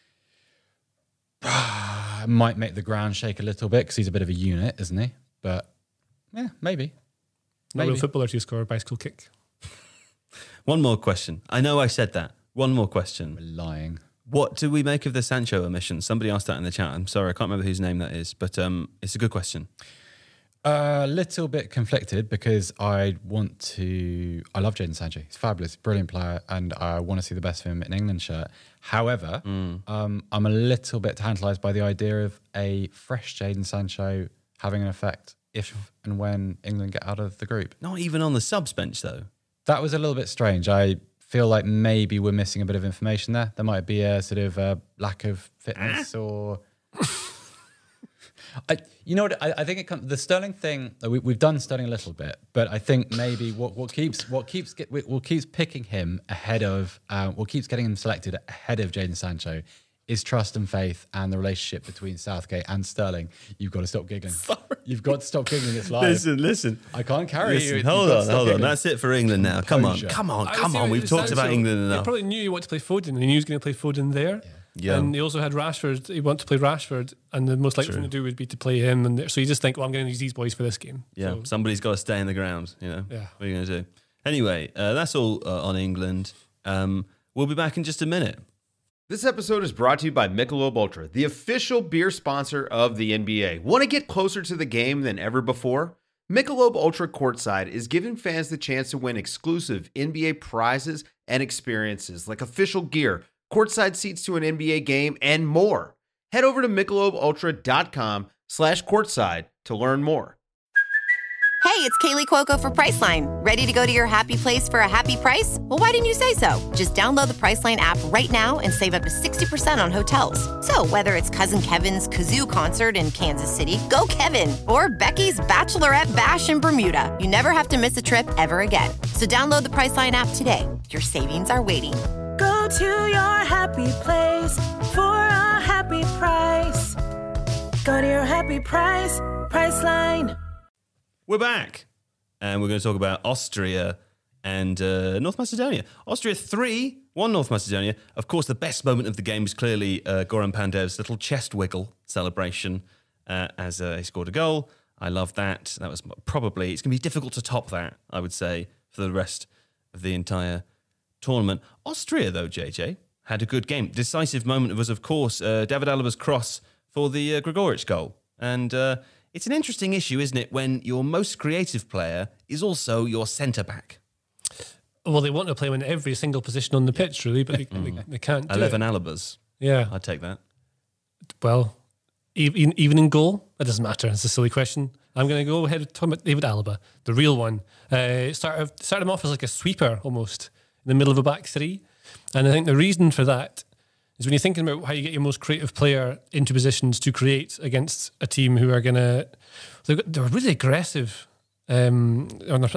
Speaker 4: It might make the ground shake a little bit because he's a bit of a unit, isn't he? But yeah, maybe.
Speaker 7: Not a
Speaker 4: Maybe.
Speaker 7: real footballer to score a bicycle kick.
Speaker 6: One more question. I know I said that. One more question.
Speaker 4: Lying.
Speaker 6: What do we make of the Sancho omission? Somebody asked that in the chat. I'm sorry, I can't remember whose name that is, but um, it's a good question.
Speaker 4: A little bit conflicted because I want to. I love Jadon Sancho. He's fabulous, brilliant player, and I want to see the best of him in an England shirt. However, um, I'm a little bit tantalised by the idea of a fresh Jadon Sancho having an effect if and when England get out of the group.
Speaker 6: Not even on the subs bench, though.
Speaker 4: That was a little bit strange. I feel like maybe we're missing a bit of information there. There might be a sort of uh, lack of fitness or. I, you know what? I, I think it comes the Sterling thing. We, we've done Sterling a little bit, but I think maybe what, what keeps what keeps get, what keeps picking him ahead of uh, what keeps getting him selected ahead of Jadon Sancho is trust and faith and the relationship between Southgate and Sterling. You've got to stop giggling. You've got to stop giggling. It's live.
Speaker 6: Listen, listen.
Speaker 4: I can't carry
Speaker 6: Listen,
Speaker 4: you.
Speaker 6: hold
Speaker 4: You've got to
Speaker 6: on,
Speaker 4: stop
Speaker 6: hold on.
Speaker 4: giggling.
Speaker 6: That's it for England now. Come on,
Speaker 4: Composure.
Speaker 6: come on,
Speaker 7: I
Speaker 6: come
Speaker 7: would
Speaker 6: on.
Speaker 7: say
Speaker 6: We've
Speaker 7: with
Speaker 6: talked
Speaker 7: Sancho,
Speaker 6: about England
Speaker 7: He
Speaker 6: enough.
Speaker 7: probably knew he wanted to play Foden, and he knew he was going to play Foden there.
Speaker 6: Yeah.
Speaker 7: And he also had Rashford. He wanted to play Rashford, and the most likely
Speaker 6: True.
Speaker 7: thing to do would be to play him. And so you just think, well, I'm going to use these boys for this game.
Speaker 6: Yeah,
Speaker 7: So,
Speaker 6: somebody's got to stay in the ground, you know.
Speaker 7: Yeah.
Speaker 6: What are you going to do? Anyway, uh, that's all uh, on England. Um, we'll be back in just a minute.
Speaker 8: This episode is brought to you by Michelob Ultra, the official beer sponsor of the N B A. Want to get closer to the game than ever before? Michelob Ultra Courtside is giving fans the chance to win exclusive N B A prizes and experiences like official gear, courtside seats to an N B A game, and more. Head over to michelobultra.com slash courtside to learn more.
Speaker 9: Hey, it's Kaylee Cuoco for Priceline. Ready to go to your happy place for a happy price? Well, why didn't you say so? Just download the Priceline app right now and save up to sixty percent on hotels. So whether it's Cousin Kevin's Kazoo Concert in Kansas City, go Kevin, or Becky's Bachelorette Bash in Bermuda, you never have to miss a trip ever again. So download the Priceline app today. Your savings are waiting.
Speaker 10: Go to your happy place for a happy price. Go to your happy price, Priceline.
Speaker 6: We're back, and we're going to talk about Austria and uh, North Macedonia. Austria three, one North Macedonia. Of course, the best moment of the game is clearly uh, Goran Pandev's little chest wiggle celebration uh, as uh, he scored a goal. I love that. That was probably, it's going to be difficult to top that, I would say, for the rest of the entire tournament. Austria, though, J J, had a good game. Decisive moment was, of course, uh, David Alaba's cross for the uh, Gregoric goal. And uh, it's an interesting issue, isn't it, when your most creative player is also your centre-back?
Speaker 7: Well, they want to play him in every single position on the pitch, really, but they, mm. they, they can't do
Speaker 6: eleven
Speaker 7: it.
Speaker 6: Alabas.
Speaker 7: Yeah.
Speaker 6: I'd take that.
Speaker 7: Well, even, even in goal, it doesn't matter. It's a silly question. I'm going to go ahead with David Alaba, the real one. Uh, start, start him off as like a sweeper, almost, in the middle of a back three. And I think the reason for that is when you're thinking about how you get your most creative player into positions to create against a team who are going to... They're really aggressive. Um, North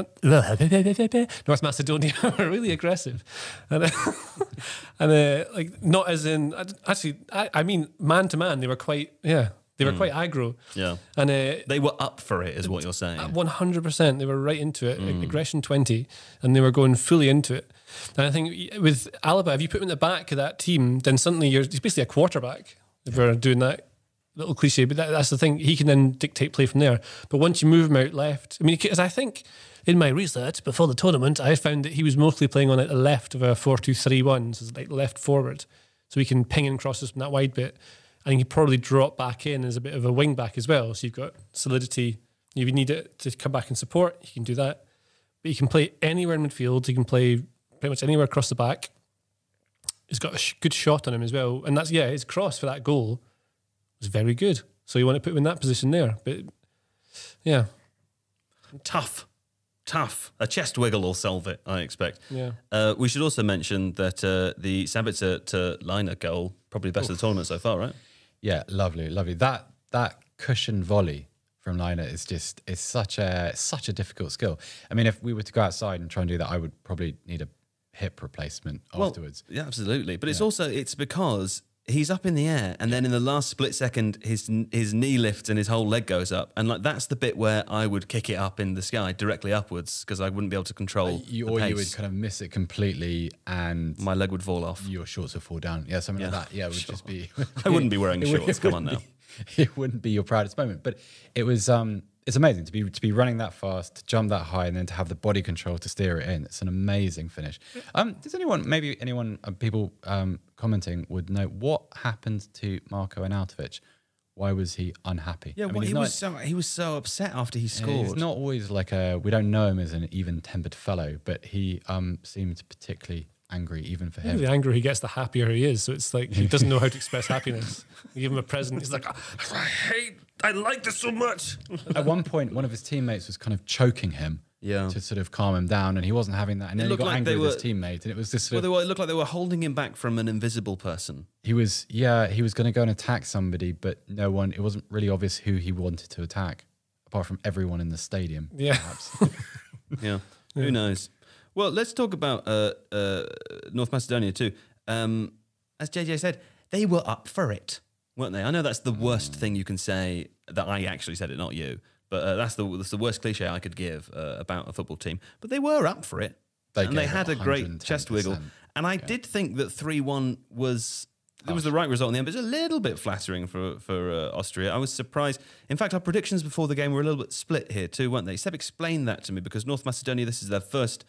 Speaker 7: Macedonia are really aggressive. And, uh, and uh, like not as in... Actually, I, I mean, man-to-man, they were quite... Yeah, they were mm. quite aggro.
Speaker 6: Yeah.
Speaker 7: And uh,
Speaker 6: they were up for it, is what you're saying.
Speaker 7: one hundred percent. They were right into it. Mm. Aggression twenty. And they were going fully into it. And I think with Alaba, if you put him in the back of that team, then suddenly you're he's basically a quarterback if we're doing that little cliche. But that, that's the thing. He can then dictate play from there. But once you move him out left, I mean, because I think in my research before the tournament, I found that he was mostly playing on at the left of a four two three one, so it's like left forward. So he can ping in crosses from that wide bit. And he could probably drop back in as a bit of a wing back as well. So you've got solidity. If you need it to come back and support, you can do that. But you can play anywhere in midfield. You can play pretty much anywhere across the back. He's got a sh- good shot on him as well. And that's, yeah, his cross for that goal was very good. So you want to put him in that position there. But, yeah.
Speaker 6: Tough. Tough. A chest wiggle will solve it, I expect.
Speaker 7: Yeah.
Speaker 6: Uh, we should also mention that uh, the Sabitzer to Liner goal, probably best Oof. of the tournament so far, right?
Speaker 4: Yeah, lovely, lovely. That that cushion volley from Liner is just, it's such a such a difficult skill. I mean, if we were to go outside and try and do that, I would probably need a hip replacement
Speaker 6: well,
Speaker 4: afterwards.
Speaker 6: Yeah, absolutely. But it's
Speaker 4: yeah.
Speaker 6: also, it's because he's up in the air and then in the last split second, his his knee lifts and his whole leg goes up. And like that's the bit where I would kick it up in the sky directly upwards because I wouldn't be able to control uh,
Speaker 4: you,
Speaker 6: the
Speaker 4: Or
Speaker 6: pace.
Speaker 4: you would kind of miss it completely and...
Speaker 6: my leg would fall off.
Speaker 4: Your shorts would fall down. Yeah, something yeah. like that. Yeah, it would sure. just be...
Speaker 6: I wouldn't be wearing shorts.
Speaker 4: Would,
Speaker 6: Come on now.
Speaker 4: Be, it wouldn't be your proudest moment. But it was... um. It's amazing to be to be running that fast, to jump that high, and then to have the body control to steer it in. It's an amazing finish. Um, does anyone, maybe anyone, uh, people um, commenting would know what happened to Marko Arnautovic? Why was he unhappy?
Speaker 6: Yeah,
Speaker 4: I mean,
Speaker 6: well, he
Speaker 4: not,
Speaker 6: was so he was so upset after he scored.
Speaker 4: He's not always like a. We don't know him as an even-tempered fellow, but he um, seemed particularly angry, even for him.
Speaker 7: The angrier he gets, the happier he is. So it's like he doesn't know how to express happiness. You give him a present, he's like, I hate. I like this so much.
Speaker 4: At one point, one of his teammates was kind of choking him
Speaker 6: yeah.
Speaker 4: to sort of calm him down, and he wasn't having that. And then he got like angry with his teammate, and it was just sort
Speaker 6: well,
Speaker 4: of...
Speaker 6: They were, it looked like they were holding him back from an invisible person.
Speaker 4: He was, yeah, he was going to go and attack somebody, but no one, it wasn't really obvious who he wanted to attack, apart from everyone in the stadium,
Speaker 7: yeah.
Speaker 4: perhaps.
Speaker 6: yeah. yeah, who knows? Well, let's talk about uh, uh, North Macedonia too. Um, as J J said, they were up for it, weren't they? I know that's the worst mm. thing you can say, that I actually said it, not you, but uh, that's, the, that's the worst cliche I could give uh, about a football team. But they were up for it, they and they had a great chest wiggle. And I yeah. did think that three one was... It was the right result in the end, but it's a little bit flattering for for uh, Austria. I was surprised. In fact, our predictions before the game were a little bit split here too, weren't they? Seb explained that to me because North Macedonia, this is their first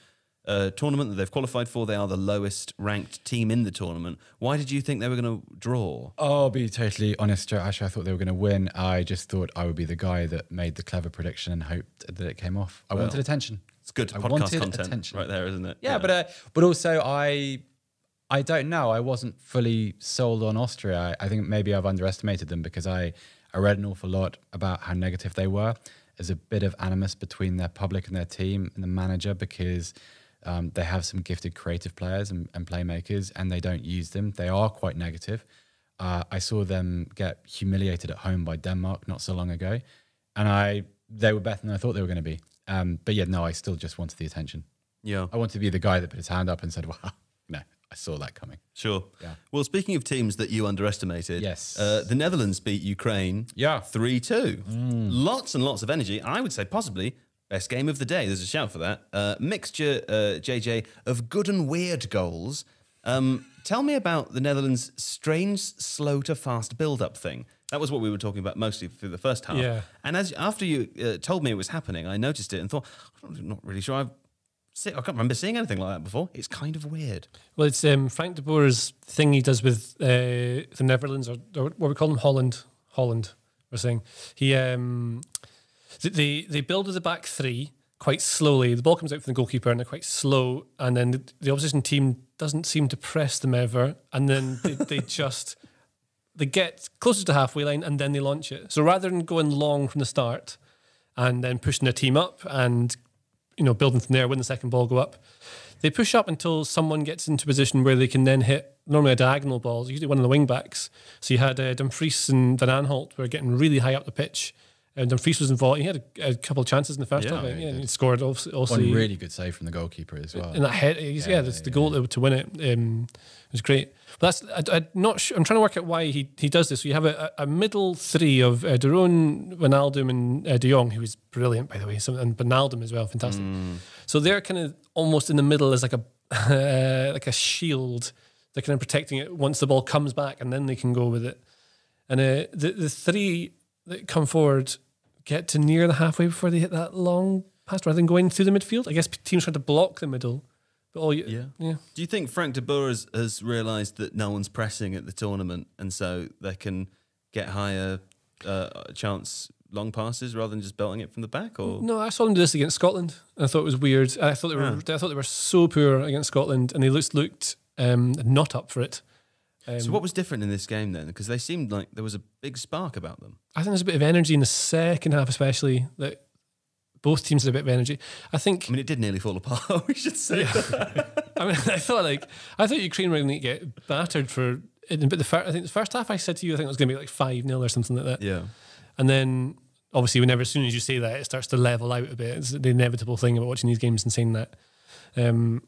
Speaker 6: uh, tournament that they've qualified for. They are the lowest ranked team in the tournament. Why did you think they were going to draw?
Speaker 4: Oh, I'll be totally honest, Joe. Actually, I thought they were going to win. I just thought I would be the guy that made the clever prediction and hoped that it came off. I
Speaker 6: Well,
Speaker 4: wanted attention.
Speaker 6: It's good
Speaker 4: I
Speaker 6: podcast
Speaker 4: wanted
Speaker 6: content
Speaker 4: attention.
Speaker 6: right there, isn't it?
Speaker 4: Yeah, but uh, but also I I don't know. I wasn't fully sold on Austria. I, I think maybe I've underestimated them because I, I read an awful lot about how negative they were. There's a bit of animus between their public and their team and the manager because um, they have some gifted creative players and, and playmakers and they don't use them. They are quite negative. Uh, I saw them get humiliated at home by Denmark not so long ago, and I they were better than I thought they were going to be. Um, but yeah, no, I still just wanted the attention.
Speaker 6: Yeah.
Speaker 4: I wanted to be the guy that put his hand up and said, wow, no, I saw that coming.
Speaker 6: Sure.
Speaker 4: Yeah.
Speaker 6: Well, speaking of teams that you underestimated,
Speaker 4: Yes.
Speaker 6: uh, the Netherlands beat Ukraine
Speaker 4: Yeah.
Speaker 6: three two. Lots and lots of energy. I would say possibly best game of the day. There's a shout for that. Uh, mixture, uh, J J, of good and weird goals. Um, tell me about the Netherlands' strange slow to fast build-up thing. That was what we were talking about mostly through the first half.
Speaker 7: Yeah.
Speaker 6: And as after you uh, told me it was happening, I noticed it and thought, I'm not really sure I've see, I can't remember seeing anything like that before. It's kind of weird.
Speaker 7: Well, it's um, Frank de Boer's thing he does with uh, the Netherlands, or, or what we call them, Holland. Holland, we're saying. He um, th- they they build with the back three quite slowly. The ball comes out from the goalkeeper and they're quite slow, and then the, the opposition team doesn't seem to press them ever, and then they, they just they get closer to the halfway line and then they launch it. So rather than going long from the start and then pushing their team up and you know, building from there, win the second ball, go up. They push up until someone gets into a position where they can then hit normally a diagonal ball, usually one of the wing backs. So you had uh, Dumfries and Van Aanholt were getting really high up the pitch. And Dumfries was involved. He had a, a couple of chances in the first
Speaker 6: Yeah,
Speaker 7: half.
Speaker 6: yeah,
Speaker 7: Yeah,
Speaker 6: he
Speaker 7: and
Speaker 6: did.
Speaker 7: he scored also. also
Speaker 4: One really good save from the goalkeeper as well.
Speaker 7: in that head, he's, yeah,
Speaker 4: Yeah,
Speaker 7: that's the
Speaker 4: yeah,
Speaker 7: goal to, to win it. Um, it was great. But that's I, I'm not sure. I'm trying to work out why he, he does this. So you have a, a middle three of uh, De Roon, Wijnaldum, and uh, De Jong, who was brilliant by the way, so, and Wijnaldum as well, fantastic. So they're kind of almost in the middle as like a uh, like a shield. They're kind of protecting it once the ball comes back, and then they can go with it. And uh, the the three that come forward get to near the halfway before they hit that long pass rather than going through the midfield. I guess teams try to block the middle. But all you,
Speaker 6: Yeah.
Speaker 7: yeah.
Speaker 6: Do you think Frank de Boer has, has realised that no one's pressing at the tournament and so they can get higher uh, chance long passes rather than just belting it from the back? Or
Speaker 7: No, I saw them do this against Scotland, and I thought it was weird. I thought they were, I thought they were so poor against Scotland, and they looked looked um, not up for it. Um,
Speaker 6: So what was different in this game then? Because they seemed like there was a big spark about them.
Speaker 7: I think there's a bit of energy in the second half, especially that both teams had a bit of energy. I think.
Speaker 6: I mean, it did nearly fall apart. We should say. that.
Speaker 7: I mean, I thought like I thought Ukraine were going to get battered for. But the fir- I think the first half I said to you, I think it was going to be like five nil or something like that.
Speaker 6: Yeah.
Speaker 7: And then obviously, whenever as soon as you say that, it starts to level out a bit. It's the inevitable thing about watching these games and saying that. Um,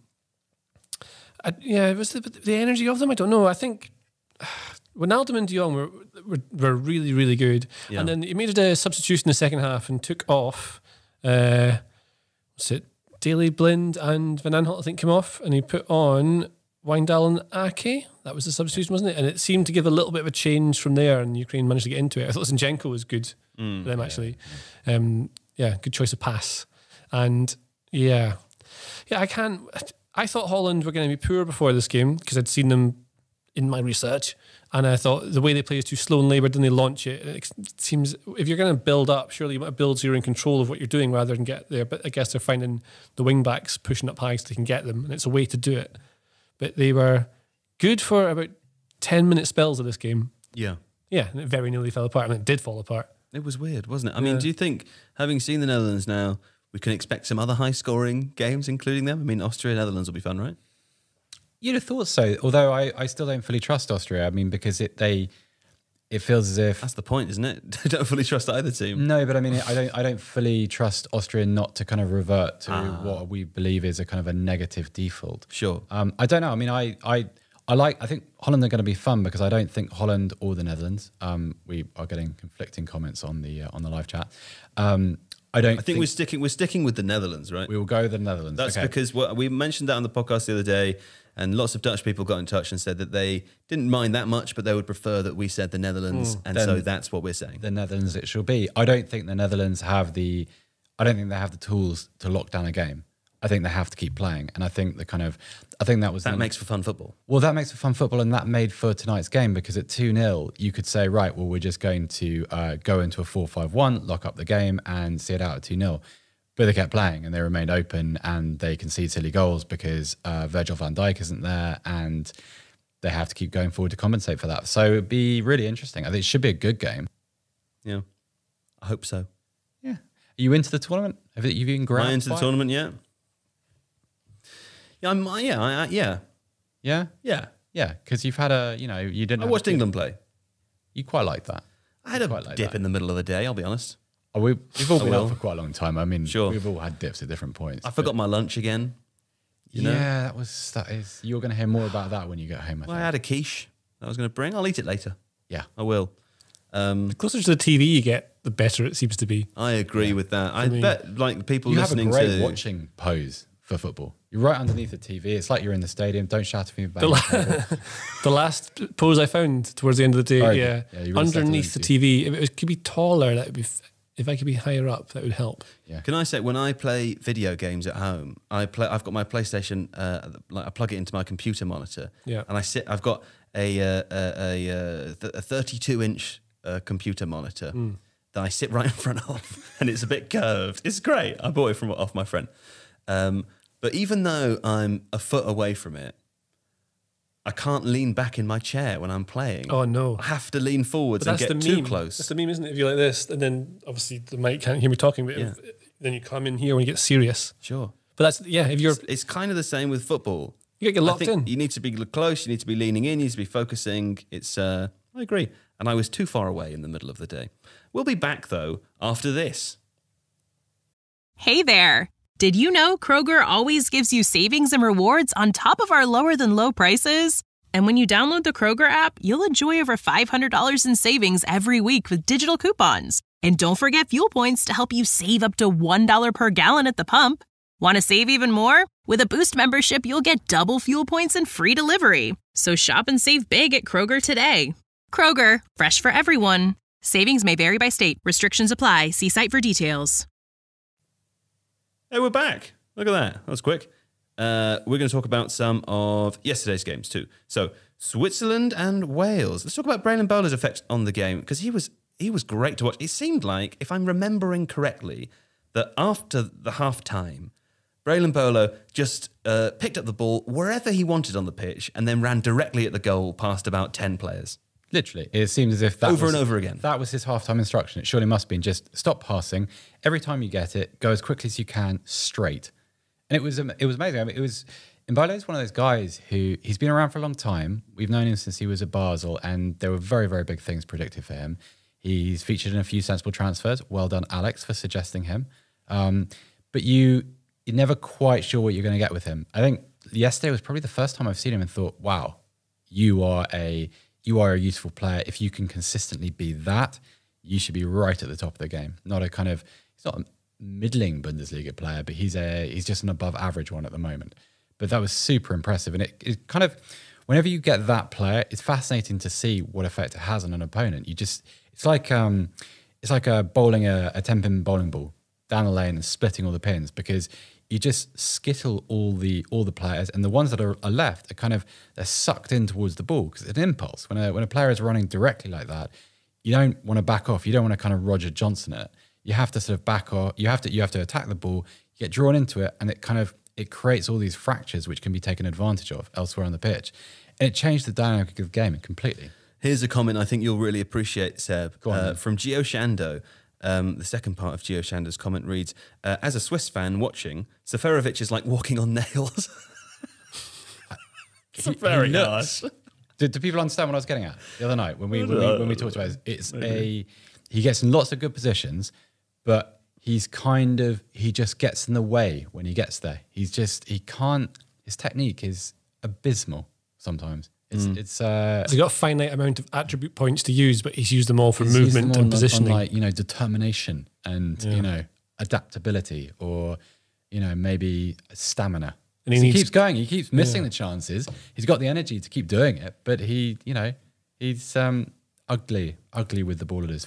Speaker 7: I, yeah, it was the, the energy of them. I don't know. I think Wijnaldum and De Jong were, were were really really good,
Speaker 6: Yeah.
Speaker 7: and then he made a substitution in the second half and took off. Uh, what's it? Daley Blind and Van Aanholt, I think, came off, and he put on Wijndal and Ake. That was the substitution, wasn't it? And it seemed to give a little bit of a change from there, and Ukraine managed to get into it. I thought Zinchenko was good
Speaker 6: Mm,
Speaker 7: for them, actually. Yeah. Um, yeah, good choice of pass. And yeah, yeah, I can't. I thought Holland were going to be poor before this game because I'd seen them in my research, and I thought the way they play is too slow and laboured. Then they launch it. It seems if you're going to build up, surely you want to build so you're in control of what you're doing rather than get there. But I guess they're finding the wing backs pushing up high so they can get them, and it's a way to do it. But they were good for about ten minute spells of this game.
Speaker 6: Yeah.
Speaker 7: Yeah, and it very nearly fell apart, and it did fall apart.
Speaker 6: It was weird, wasn't it? I mean,
Speaker 7: Yeah.
Speaker 6: do you think, having seen the Netherlands now, we can expect some other high-scoring games, including them? I mean, Austria, Netherlands will be fun, right?
Speaker 4: You'd have thought so, although I, I still don't fully trust Austria. I mean, because it they it feels as if
Speaker 6: That's the point, isn't it? I don't fully trust either team.
Speaker 4: no, but I mean, I don't I don't fully trust Austria not to kind of revert to
Speaker 6: Ah.
Speaker 4: what we believe is a kind of a negative default.
Speaker 6: Sure.
Speaker 4: Um, I don't know. I mean, I I I like. I think Holland are going to be fun because I don't think Holland or the Netherlands. Um, we are getting conflicting comments on the uh, on the live chat. Um, I don't.
Speaker 6: I think, we're sticking we're sticking with the Netherlands, right?
Speaker 4: we will go with the Netherlands.
Speaker 6: That's
Speaker 4: okay.
Speaker 6: because what, we mentioned that on the podcast the other day, and lots of Dutch people got in touch and said that they didn't mind that much, but they would prefer that we said the Netherlands, and
Speaker 4: Then
Speaker 6: so that's what we're saying.
Speaker 4: the Netherlands it shall be. I don't think the Netherlands have the. I don't think they have the tools to lock down a game. I think they have to keep playing. And I think the kind of, I think that was...
Speaker 6: That
Speaker 4: the,
Speaker 6: makes for fun football.
Speaker 4: Well, that makes for fun football, and that made for tonight's game, because at two nil, you could say, right, well, we're just going to uh, go into a four five one, lock up the game, and see it out at two nil. But they kept playing, and they remained open, and they concede silly goals because uh, Virgil van Dijk isn't there, and they have to keep going forward to compensate for that. So it'd be really interesting. I think it should be a good game.
Speaker 6: Yeah, I hope so.
Speaker 4: Yeah. Are you into the tournament? Have you been great?
Speaker 6: Am I into the tournament yet? Yeah, I'm, yeah, I, I, yeah.
Speaker 4: Yeah?
Speaker 6: Yeah.
Speaker 4: Yeah, because you've had a, you know, you didn't...
Speaker 6: I
Speaker 4: have
Speaker 6: watched
Speaker 4: a,
Speaker 6: England play.
Speaker 4: You quite like that.
Speaker 6: I had a
Speaker 4: like
Speaker 6: dip
Speaker 4: that.
Speaker 6: in the middle of the day, I'll be honest.
Speaker 4: Oh, we, we've all
Speaker 6: I
Speaker 4: been
Speaker 6: will.
Speaker 4: up for quite a long time. I mean,
Speaker 6: Sure.
Speaker 4: we've all had dips at different points.
Speaker 6: I forgot my lunch again. You
Speaker 4: yeah,
Speaker 6: know?
Speaker 4: that was, that is, you're going to hear more about that when you get home, I
Speaker 6: Well,
Speaker 4: think.
Speaker 6: I had a quiche that I was going to bring. I'll eat it later.
Speaker 4: Yeah.
Speaker 6: I will. Um,
Speaker 7: The closer to the T V you get, the better it seems to be.
Speaker 6: I agree with that. I
Speaker 7: me.
Speaker 6: bet like the people
Speaker 4: You have a
Speaker 6: listening
Speaker 4: great
Speaker 6: to...
Speaker 4: watching pose for football. You're right underneath the T V. It's like you're in the stadium. Don't shout at me about
Speaker 7: The,
Speaker 4: it.
Speaker 7: la- the last pose I found towards the end of the day,
Speaker 4: Oh,
Speaker 7: yeah,
Speaker 4: yeah, you really settled
Speaker 7: underneath the
Speaker 4: into-
Speaker 7: T V. If it was, could be taller, that would be. F- if I could be higher up, that would help.
Speaker 4: Yeah.
Speaker 6: Can I say, when I play video games at home, I play. I've got my PlayStation. Uh, like I plug it into my computer monitor.
Speaker 7: Yeah.
Speaker 6: And I sit. I've got a uh, a, a, th- a thirty-two inch uh, computer monitor
Speaker 7: Mm.
Speaker 6: that I sit right in front of, and it's a bit curved. It's great. I bought it from off my friend. Um, but even though I'm a foot away from it, I can't lean back in my chair when I'm playing.
Speaker 7: Oh no!
Speaker 6: I have to lean forwards
Speaker 7: But
Speaker 6: and
Speaker 7: that's
Speaker 6: get
Speaker 7: the
Speaker 6: too
Speaker 7: meme.
Speaker 6: close.
Speaker 7: That's the meme, isn't it? If you're like this, and then obviously the mic can't hear me talking, but
Speaker 6: Yeah.
Speaker 7: if, then you come in here when you get serious.
Speaker 6: Sure.
Speaker 7: But that's yeah. If you're,
Speaker 6: It's, it's kind of the same with football.
Speaker 7: you get
Speaker 6: I
Speaker 7: locked
Speaker 6: think
Speaker 7: in.
Speaker 6: You need to be close. You need to be leaning in. You need to be focusing. It's. Uh, I agree. And I was too far away in the middle of the day. We'll be back though after this.
Speaker 11: Hey there. Did you know Kroger always gives you savings and rewards on top of our lower than low prices? And when you download the Kroger app, you'll enjoy over five hundred dollars in savings every week with digital coupons. And don't forget fuel points to help you save up to one dollar per gallon at the pump. Want to save even more? With a Boost membership, you'll get double fuel points and free delivery. So shop and save big at Kroger today. Kroger, fresh for everyone. Savings may vary by state. Restrictions apply. See site for details.
Speaker 6: Hey, we're back. Look at that. That was quick. Uh, we're going to talk about some of yesterday's games too. So Switzerland and Wales. Let's talk about Braylon Bowler's effect on the game, because he was he was great to watch. It seemed like, if I'm remembering correctly, that after the half time, Braylon Bowler just uh, picked up the ball wherever he wanted on the pitch and then ran directly at the goal past about ten players.
Speaker 4: Literally, it seems as if that
Speaker 6: Over
Speaker 4: was,
Speaker 6: and over again.
Speaker 4: That was his halftime instruction. It surely must have been just stop passing. Every time you get it, go as quickly as you can, straight. And it was it was amazing. I mean, it was Mbale is one of those guys who he's been around for a long time. We've known him since he was at Basel, and there were very very big things predicted for him. He's featured in a few sensible transfers. Well done, Alex, for suggesting him. Um, but you you're never quite sure what you're going to get with him. I think yesterday was probably the first time I've seen him and thought, wow, you are a you are a useful player. If you can consistently be that, you should be right at the top of the game. Not a kind of, he's not a middling Bundesliga player, but he's a he's just an above average one at the moment. But that was super impressive. And it, it kind of, whenever you get that player, it's fascinating to see what effect it has on an opponent. You just, it's like um, it's like a bowling a, a ten pin bowling ball down the lane and splitting all the pins, because you just skittle all the all the players, and the ones that are, are left are kind of, they're sucked in towards the ball because it's an impulse. When a when a player is running directly like that, you don't want to back off. You don't want to kind of Roger Johnson it. You have to sort of back off. You have to you have to attack the ball. You get drawn into it, and it kind of it creates all these fractures which can be taken advantage of elsewhere on the pitch, and it changed the dynamic of the game completely.
Speaker 6: Here's a comment I think you'll really appreciate, Seb,
Speaker 4: Go on,
Speaker 6: uh,
Speaker 4: then.
Speaker 6: from Gio Shando. Um, the second part of Gio Shando's comment reads, uh, as a Swiss fan watching, Seferovic is like walking on nails. It's
Speaker 4: He-
Speaker 6: very
Speaker 4: he looks-
Speaker 6: harsh.
Speaker 4: Do, do people understand what I was getting at the other night when we
Speaker 6: I
Speaker 4: when we,
Speaker 6: don't
Speaker 4: when we
Speaker 6: know.
Speaker 4: talked about it? It's a he gets in lots of good positions, but he's kind of he just gets in the way when he gets there. He's just he can't. His technique is abysmal sometimes. It's
Speaker 6: Mm.
Speaker 4: it's uh,
Speaker 7: He's got a finite amount of attribute points to use, but he's used them all for
Speaker 4: he's used
Speaker 7: movement
Speaker 4: them
Speaker 7: and
Speaker 4: on- on,
Speaker 7: positioning.
Speaker 4: like you know determination and
Speaker 7: Yeah.
Speaker 4: you know adaptability, or you know maybe stamina.
Speaker 7: And he
Speaker 4: So he,
Speaker 7: needs-
Speaker 4: keeps going. He keeps missing
Speaker 7: Yeah.
Speaker 4: the chances. He's got the energy to keep doing it, but he, you know, he's um, ugly, ugly with the ball at his feet.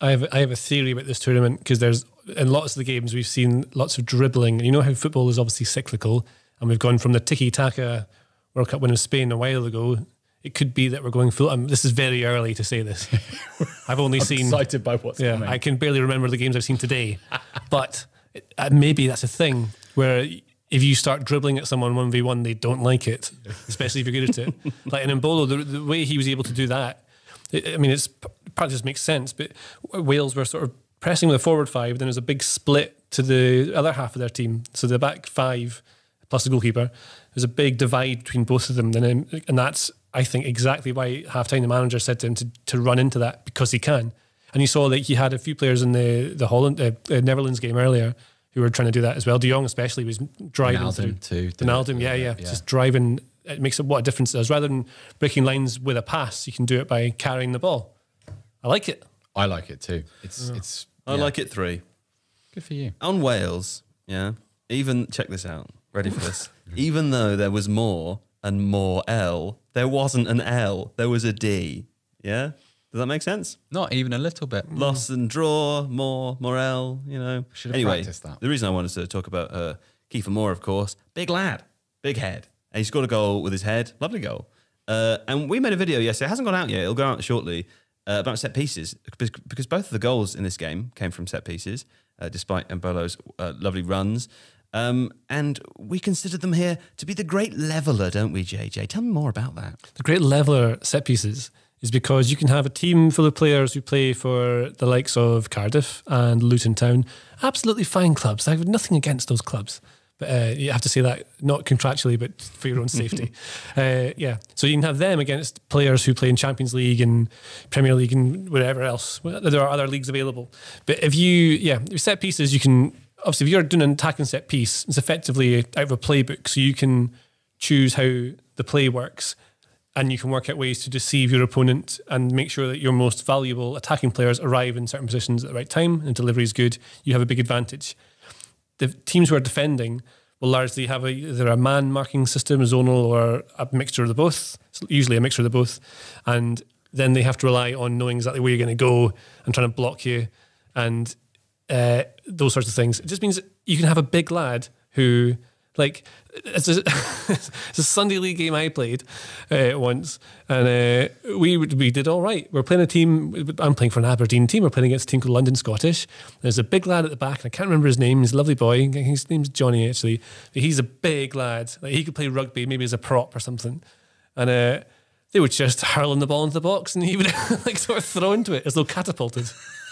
Speaker 7: I have I have a theory about this tournament because there's in lots of the games we've seen lots of dribbling. And you know how football is obviously cyclical, and we've gone from the tiki-taka World Cup win of Spain a while ago. It could be that we're going full. Um, this is very early to say this. I've only
Speaker 4: I'm
Speaker 7: seen
Speaker 4: excited by what's
Speaker 7: yeah,
Speaker 4: coming.
Speaker 7: I can barely remember the games I've seen today, but uh, maybe that's a thing where if you start dribbling at someone one v one, they don't like it, especially if you're good at it. Like in Mbolo, the, the way he was able to do that, it, I mean, it's partly just makes sense. But Wales were sort of pressing with a forward five, then there's a big split to the other half of their team. So the back five plus the goalkeeper, there's a big divide between both of them, and and that's. I think exactly why half-time the manager said to him to, to run into that because he can. And you saw that he had a few players in the the Holland uh, uh, Netherlands game earlier who were trying to do that as well. De Jong especially was driving
Speaker 4: Wijnaldum
Speaker 7: through.
Speaker 4: too.
Speaker 7: Wijnaldum, yeah, yeah,
Speaker 4: yeah.
Speaker 7: just driving. It makes it what a difference it does. Rather than breaking lines with a pass, you can do it by carrying the ball. I like it.
Speaker 4: I like it too. It's oh. it's.
Speaker 6: I
Speaker 4: yeah.
Speaker 6: like it three.
Speaker 4: Good for you.
Speaker 6: On Wales, yeah. Even check this out. Ready for this? Even though there was more and more L, there wasn't an L. There was a D. Yeah? Does that make sense?
Speaker 4: Not even a little bit.
Speaker 6: Loss and draw, more, more L, you know.
Speaker 4: Should have
Speaker 6: anyway,
Speaker 4: practiced that.
Speaker 6: The reason I wanted to talk about uh, Kiefer Moore, of course, big lad, big head. And he scored a goal with his head. Lovely goal. Uh, and we made a video yesterday. It hasn't gone out yet. It'll go out shortly uh, about set pieces because both of the goals in this game came from set pieces, uh, despite Mbolo's uh, lovely runs. Um, and we consider them here to be the great leveller, don't we, J J? Tell me more about that.
Speaker 7: The great leveller set pieces is because you can have a team full of players who play for the likes of Cardiff and Luton Town. Absolutely fine clubs. I have nothing against those clubs. But uh, you have to say that, not contractually, but for your own safety. uh, yeah. So you can have them against players who play in Champions League and Premier League and whatever else. There are other leagues available. But if you, yeah, set pieces, you can... Obviously, if you're doing an attacking set piece, it's effectively out of a playbook, so you can choose how the play works, and you can work out ways to deceive your opponent and make sure that your most valuable attacking players arrive in certain positions at the right time and delivery is good. You have a big advantage. The teams who are defending will largely have a, either a man marking system, zonal, or a mixture of the both. It's usually a mixture of the both, and then they have to rely on knowing exactly where you're going to go and trying to block you and. Uh, those sorts of things. It just means you can have a big lad who, like, it's a, it's a Sunday league game I played uh, once, and uh, we we did all right. We're playing a team. I'm playing for an Aberdeen team. We're playing against a team called London Scottish. There's a big lad at the back, and I can't remember his name. He's a lovely boy. His name's Johnny, actually. But he's a big lad. Like, he could play rugby, maybe as a prop or something. And uh, they would just hurl the ball into the box, and he would like sort of throw into it as though catapulted.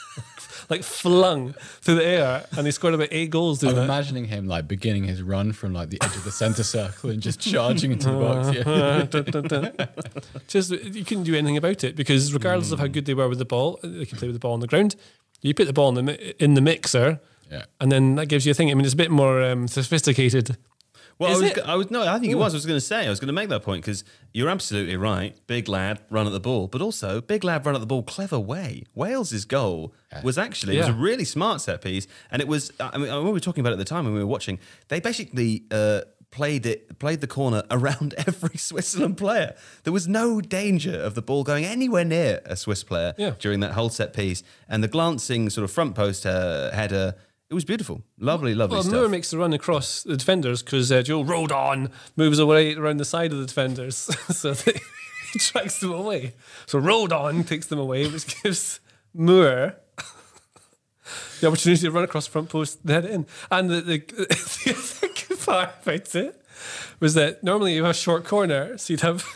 Speaker 7: Like flung through the air, and he scored about eight goals doing
Speaker 4: I'm
Speaker 7: that.
Speaker 4: imagining him like beginning his run from like the edge of the centre circle and just charging into the box. Yeah.
Speaker 7: dun, dun, dun. Just you couldn't do anything about it because regardless mm. of how good they were with the ball, they can play with the ball on the ground. You put the ball in the in the mixer,
Speaker 4: yeah.
Speaker 7: and then that gives you a thing. I mean, it's a bit more um, sophisticated.
Speaker 6: Well,
Speaker 7: Is
Speaker 6: I was,
Speaker 7: it?
Speaker 6: I was no, I think
Speaker 7: Ooh.
Speaker 6: it was. I was going to say, I was going to make that point because you're absolutely right. Big lad, run at the ball, but also big lad, run at the ball, clever way. Wales's goal
Speaker 4: yeah.
Speaker 6: was actually
Speaker 7: Yeah.
Speaker 6: it was a really smart set piece, and it was. I mean, when we were talking about it at the time when we were watching, they basically uh, played it, played the corner around every Switzerland player. There was no danger of the ball going anywhere near a Swiss player
Speaker 7: Yeah.
Speaker 6: during that whole set piece, and the glancing sort of front post uh, header. It was beautiful. Lovely, lovely
Speaker 7: Well,
Speaker 6: stuff.
Speaker 7: Moore makes the run across the defenders because uh, Joe rode on, moves away around the side of the defenders, so they, he tracks them away. So rode on takes them away, which gives Moore the opportunity to run across the front post and head it in. And the, the, the good part about it was that normally you have a short corner, so you'd have...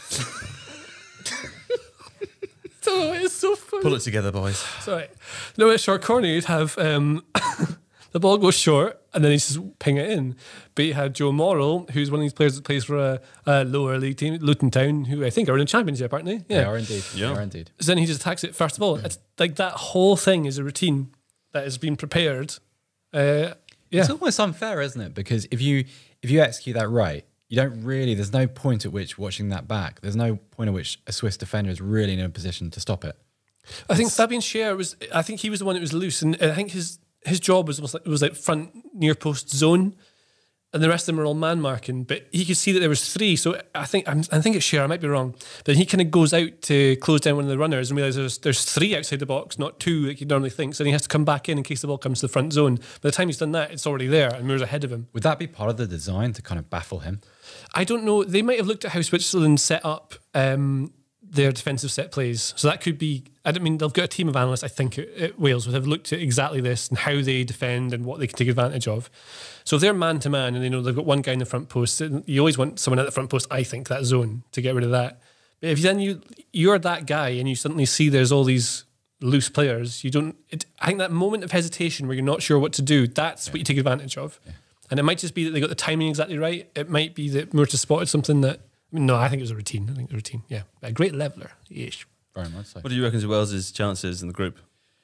Speaker 7: Oh, it's so funny.
Speaker 6: Pull it together, boys.
Speaker 7: Sorry. No, at short corner, you'd have um, the ball goes short and then you just ping it in. But you had Joe Morrill, who's one of these players that plays for a, a lower league team, Luton Town, who I think are in the championship, aren't they?
Speaker 4: Yeah. They are indeed.
Speaker 6: Yeah.
Speaker 4: They are indeed.
Speaker 7: So then he just attacks it first of all. It's like that whole thing is a routine that has been prepared. Uh, yeah.
Speaker 4: It's almost unfair, isn't it? Because if you if you execute that right, you don't really, there's no point at which watching that back, there's no point at which a Swiss defender is really in a position to stop it.
Speaker 7: I think Fabian Schär was, I think he was the one that was loose, and I think his his job was almost like, it was like front near post zone. and the rest of them are all man marking. But he could see that there was three. So I think I'm, I think it's Shearer. I might be wrong. But he kind of goes out to close down one of the runners and realizes there's, there's three outside the box, not two like you normally think. So then he has to come back in in case the ball comes to the front zone. By the time he's done that, it's already there and Moore's ahead of him.
Speaker 4: Would that be part of the design to kind of baffle him?
Speaker 7: I don't know. They might have looked at how Switzerland set up um, their defensive set plays. So that could be, I don't mean, they've got a team of analysts, I think, at, at Wales, who have looked at exactly this and how they defend and what they can take advantage of. So if they're man-to-man and they know they've got one guy in the front post, you always want someone at the front post, I think, that zone, to get rid of that. But if then you, you're that guy and you suddenly see there's all these loose players, you don't, it, I think that moment of hesitation where you're not sure what to do, that's yeah. what you take advantage of. Yeah. And it might just be that they got the timing exactly right. It might be that Murta spotted something that, I mean, no, I think it was a routine. I think it was a routine, yeah. A great leveller. Yeesh.
Speaker 4: Very much so.
Speaker 6: What do you reckon to Wales' chances in the group?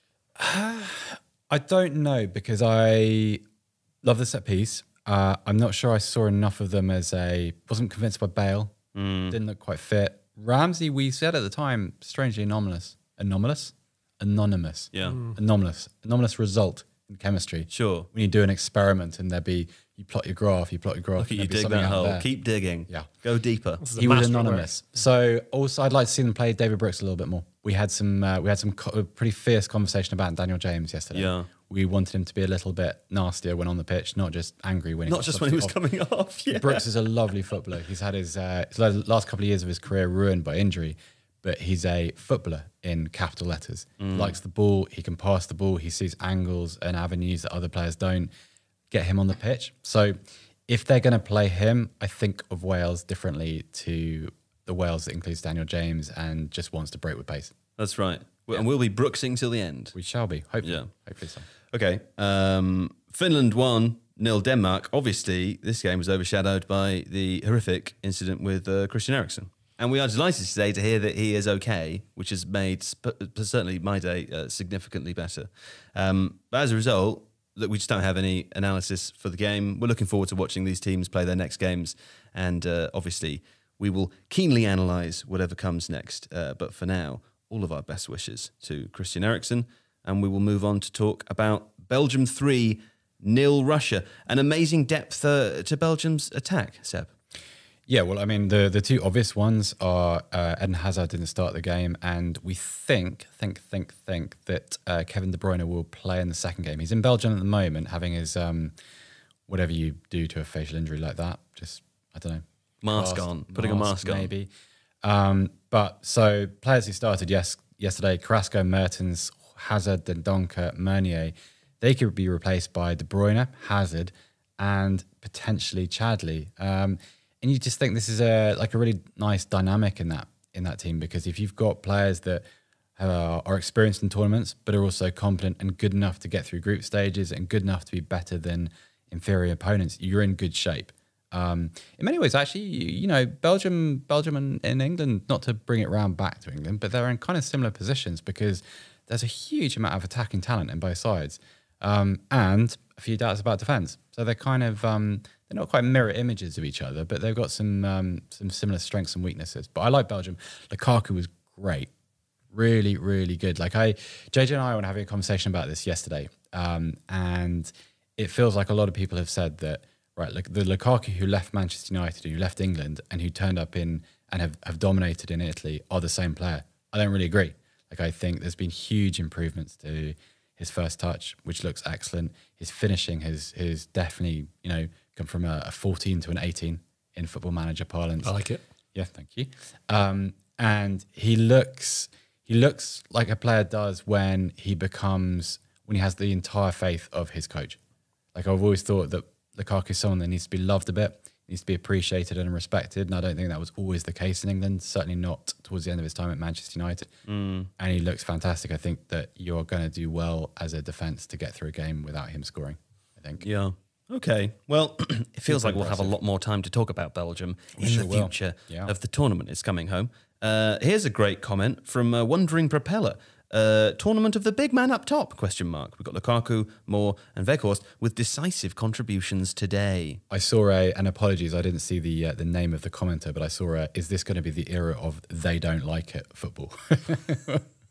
Speaker 4: Uh, I don't know because I love the set piece. Uh, I'm not sure I saw enough of them as a... Wasn't convinced by Bale. Mm. Didn't look quite fit. Ramsey, we said at the time, strangely anomalous. Anomalous? Anonymous.
Speaker 6: Yeah.
Speaker 4: Mm. Anomalous. Anomalous result in chemistry.
Speaker 6: Sure.
Speaker 4: When you do an experiment and there be... You plot your graph, you plot your graph.
Speaker 6: Look at you dig that hole. Keep digging.
Speaker 4: Yeah.
Speaker 6: Go deeper.
Speaker 4: He was anonymous. Work. So also I'd like to see them play David Brooks a little bit more. We had some uh, we had some co- pretty fierce conversation about Daniel James yesterday.
Speaker 6: Yeah.
Speaker 4: We wanted him to be a little bit nastier when on the pitch, not just angry when he
Speaker 6: Not just when he was off. coming off. Yeah.
Speaker 4: Brooks is a lovely footballer. He's had his, uh, his last couple of years of his career ruined by injury, but he's a footballer in capital letters. Mm. He likes the ball, he can pass the ball, he sees angles and avenues that other players don't. Get him on the pitch. So if they're going to play him, I think of Wales differently to the Wales that includes Daniel James and just wants to break with pace.
Speaker 6: That's right. Yeah. And we'll be Brooksing till the end.
Speaker 4: We shall be. Hopefully.
Speaker 6: Yeah.
Speaker 4: Hopefully so.
Speaker 6: Okay. Um, Finland won, nil Denmark. Obviously, this game was overshadowed by the horrific incident with uh, Christian Eriksen. And we are delighted today to hear that he is okay, which has made sp- certainly my day uh, significantly better. Um, but as a result, that we just don't have any analysis for the game. We're looking forward to watching these teams play their next games. And uh, obviously, we will keenly analyse whatever comes next. Uh, but for now, all of our best wishes to Christian Eriksen. And we will move on to talk about Belgium three, nil Russia. An amazing depth uh, to Belgium's attack, Seb.
Speaker 4: Yeah, well, I mean, the, the two obvious ones are uh, Eden Hazard didn't start the game, and we think, think, think, think that uh, Kevin De Bruyne will play in the second game. He's in Belgium at the moment, having his, um, whatever you do to a facial injury like that, just, I don't know.
Speaker 6: Mask cast, on, putting mask, a mask on.
Speaker 4: Maybe. Um, but, so, players who started yes yesterday, Carrasco, Mertens, Hazard, Dendoncker, Meunier, they could be replaced by De Bruyne, Hazard, and potentially Chadli. Um And you just think this is a like a really nice dynamic in that in that team, because if you've got players that are, are experienced in tournaments but are also competent and good enough to get through group stages and good enough to be better than inferior opponents, you're in good shape. Um, in many ways, actually, you, you know, Belgium, Belgium and, and England, not to bring it round back to England, but they're in kind of similar positions because there's a huge amount of attacking talent in both sides, um, and a few doubts about defence. So they're kind of um, they're not quite mirror images of each other, but they've got some um, some similar strengths and weaknesses. But I like Belgium. Lukaku was great, really, really good. Like I, J J and I were having a conversation about this yesterday, um, and it feels like a lot of people have said that right, like the Lukaku who left Manchester United, who left England, and who turned up in and have, have dominated in Italy are the same player. I don't really agree. Like I think there's been huge improvements to his first touch, which looks excellent. His finishing has has definitely, you know, come from a, a fourteen to an eighteen in Football Manager parlance.
Speaker 7: I like it.
Speaker 4: Yeah, thank you. Um, and he looks he looks like a player does when he becomes when he has the entire faith of his coach. Like I've always thought that Lukaku is someone that needs to be loved a bit, needs to be appreciated and respected. And I don't think that was always the case in England, certainly not towards the end of his time at Manchester United. Mm. And he looks fantastic. I think that you're going to do well as a defence to get through a game without him scoring, I think.
Speaker 6: Yeah. Okay. Well, it feels like we'll have a lot more time to talk about Belgium we in sure the future yeah. of the tournament. It's coming home. Uh, here's a great comment from uh, Wandering Propeller. Uh, tournament of the big man up top, question mark. We've got Lukaku, Moore and Weghorst with decisive contributions today.
Speaker 4: I saw a, and apologies, I didn't see the uh, the name of the commenter, but I saw a, is this going to be the era of they don't like it football?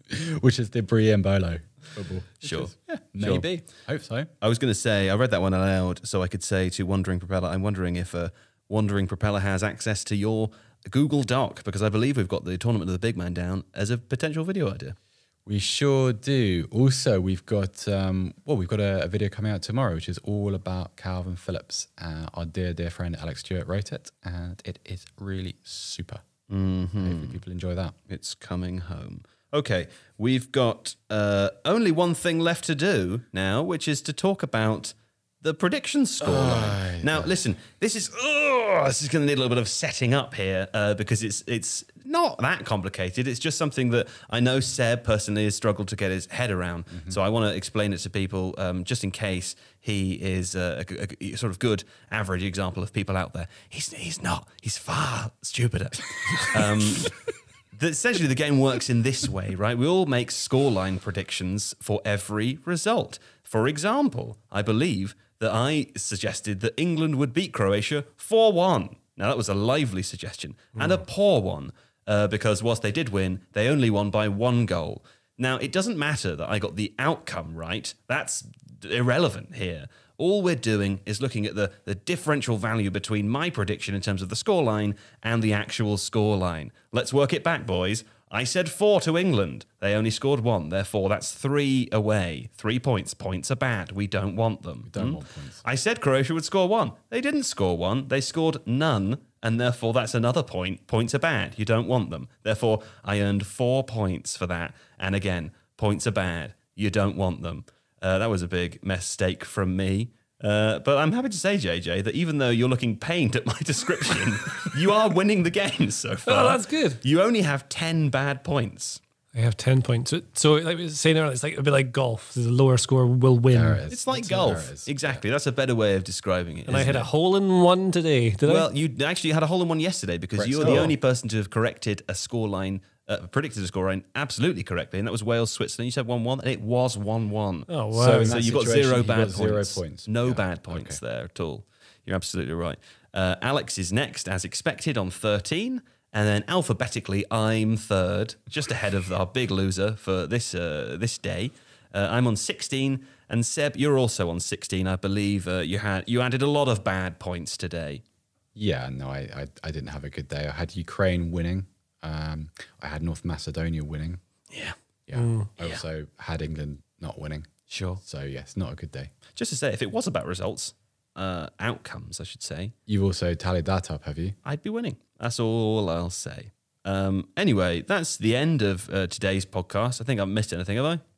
Speaker 4: which is the Brian Bolo football.
Speaker 6: Sure.
Speaker 4: Is, yeah,
Speaker 6: Sure.
Speaker 4: maybe. Hope so.
Speaker 6: I was going to say, I read that one aloud so I could say to Wandering Propeller, I'm wondering if uh, Wandering Propeller has access to your Google Doc, because I believe we've got the Tournament of the Big Man down as a potential video idea.
Speaker 4: We sure do. Also, we've got um, well, we've got a, a video coming out tomorrow, which is all about Calvin Phillips. Uh, our dear, dear friend Alex Stewart wrote it, and it is really super.
Speaker 6: Mm-hmm.
Speaker 4: Hopefully people enjoy that.
Speaker 6: It's coming home. Okay, we've got uh, only one thing left to do now, which is to talk about the prediction scoreline.
Speaker 4: Oh,
Speaker 6: now, listen, this is oh, this is going to need a little bit of setting up here uh, because it's it's not that complicated. It's just something that I know Seb personally has struggled to get his head around. Mm-hmm. So I want to explain it to people um, just in case he is a, a, a sort of good average example of people out there. He's he's not. He's far stupider. um, the, essentially, the game works in this way, right? We all make scoreline predictions for every result. For example, I believe that I suggested that England would beat Croatia four one. Now, that was a lively suggestion and a poor one uh, because whilst they did win, they only won by one goal. Now, it doesn't matter that I got the outcome right. That's irrelevant here. All we're doing is looking at the, the differential value between my prediction in terms of the scoreline and the actual scoreline. Let's work it back, boys. I said four to England. They only scored one. Therefore, that's three away. Three points. Points are bad. We don't want them. We
Speaker 4: don't hmm? want points.
Speaker 6: I said Croatia would score one. They didn't score one. They scored none. And therefore, that's another point. Points are bad. You don't want them. Therefore, I earned four points for that. And again, points are bad. You don't want them. Uh, that was a big mistake from me. Uh, but I'm happy to say, J J, that even though you're looking pained at my description, you are winning the game so far.
Speaker 7: Oh, that's good.
Speaker 6: You only have ten bad points.
Speaker 7: I have ten points. So, so like we were saying earlier, it's like a bit like golf. The lower score will win.
Speaker 4: There it is.
Speaker 6: It's like
Speaker 4: That's
Speaker 6: golf. It is. Exactly. Yeah. That's a better way of describing it.
Speaker 7: And I had it? a hole in one today. Did
Speaker 6: well,
Speaker 7: I?
Speaker 6: you actually had a hole in one yesterday because
Speaker 4: Correct.
Speaker 6: you were
Speaker 4: Oh.
Speaker 6: the only person to have corrected a scoreline, uh, predicted a scoreline absolutely correctly, and that was Wales, Switzerland. You said one one, and it was one one.
Speaker 7: Oh, wow.
Speaker 6: So,
Speaker 4: in
Speaker 6: so
Speaker 4: that
Speaker 6: you got
Speaker 4: situation,
Speaker 6: zero
Speaker 4: you
Speaker 6: bad
Speaker 4: got
Speaker 6: points.
Speaker 4: zero points.
Speaker 6: No
Speaker 4: Yeah.
Speaker 6: bad points
Speaker 4: Okay.
Speaker 6: there at all. You're absolutely right. Uh, Alex is next, as expected, on thirteen. And then alphabetically, I'm third, just ahead of our big loser for this uh, this day. Uh, I'm on sixteen, and Seb, you're also on sixteen. I believe uh, you had you added a lot of bad points today.
Speaker 4: Yeah, no, I, I, I didn't have a good day. I had Ukraine winning. Um, I had North Macedonia winning.
Speaker 6: Yeah,
Speaker 4: Yeah.
Speaker 7: Mm.
Speaker 4: I also had England not winning.
Speaker 6: sure.
Speaker 4: So, yes, not a good day.
Speaker 6: Just to say, if it was about results, uh, outcomes, I should say,
Speaker 4: You've also tallied that up, have you?
Speaker 6: I'd be winning. That's all I'll say. Um, anyway, that's the end of uh, today's podcast. I think I've missed anything, have I?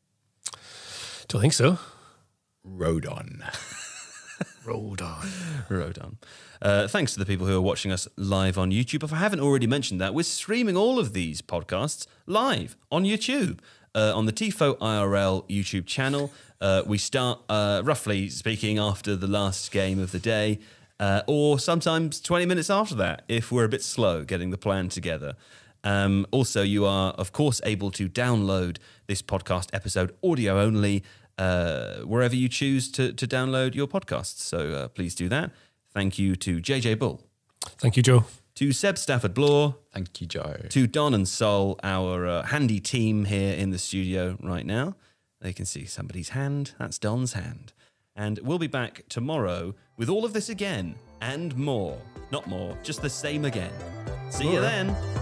Speaker 7: Don't think so.
Speaker 4: Road on.
Speaker 7: Rolled on.
Speaker 6: Rode on. Uh, thanks to the people who are watching us live on YouTube. If I haven't already mentioned that, we're streaming all of these podcasts live on YouTube, uh, on the Tifo I R L YouTube channel. Uh, we start, uh, roughly speaking, after the last game of the day, uh, or sometimes twenty minutes after that, if we're a bit slow getting the plan together. Um, also, you are, of course, able to download this podcast episode audio only uh, wherever you choose to, to download your podcasts. So uh, please do that. Thank you to J J Bull,
Speaker 7: Thank you, Joe.
Speaker 6: to Seb Stafford Bloor,
Speaker 4: Thank you, Joe.
Speaker 6: to Don and Sol, our uh, handy team here in the studio right now. They can see somebody's hand. That's Don's hand. And we'll be back tomorrow with all of this again and more. Not more, just the same again. See you then.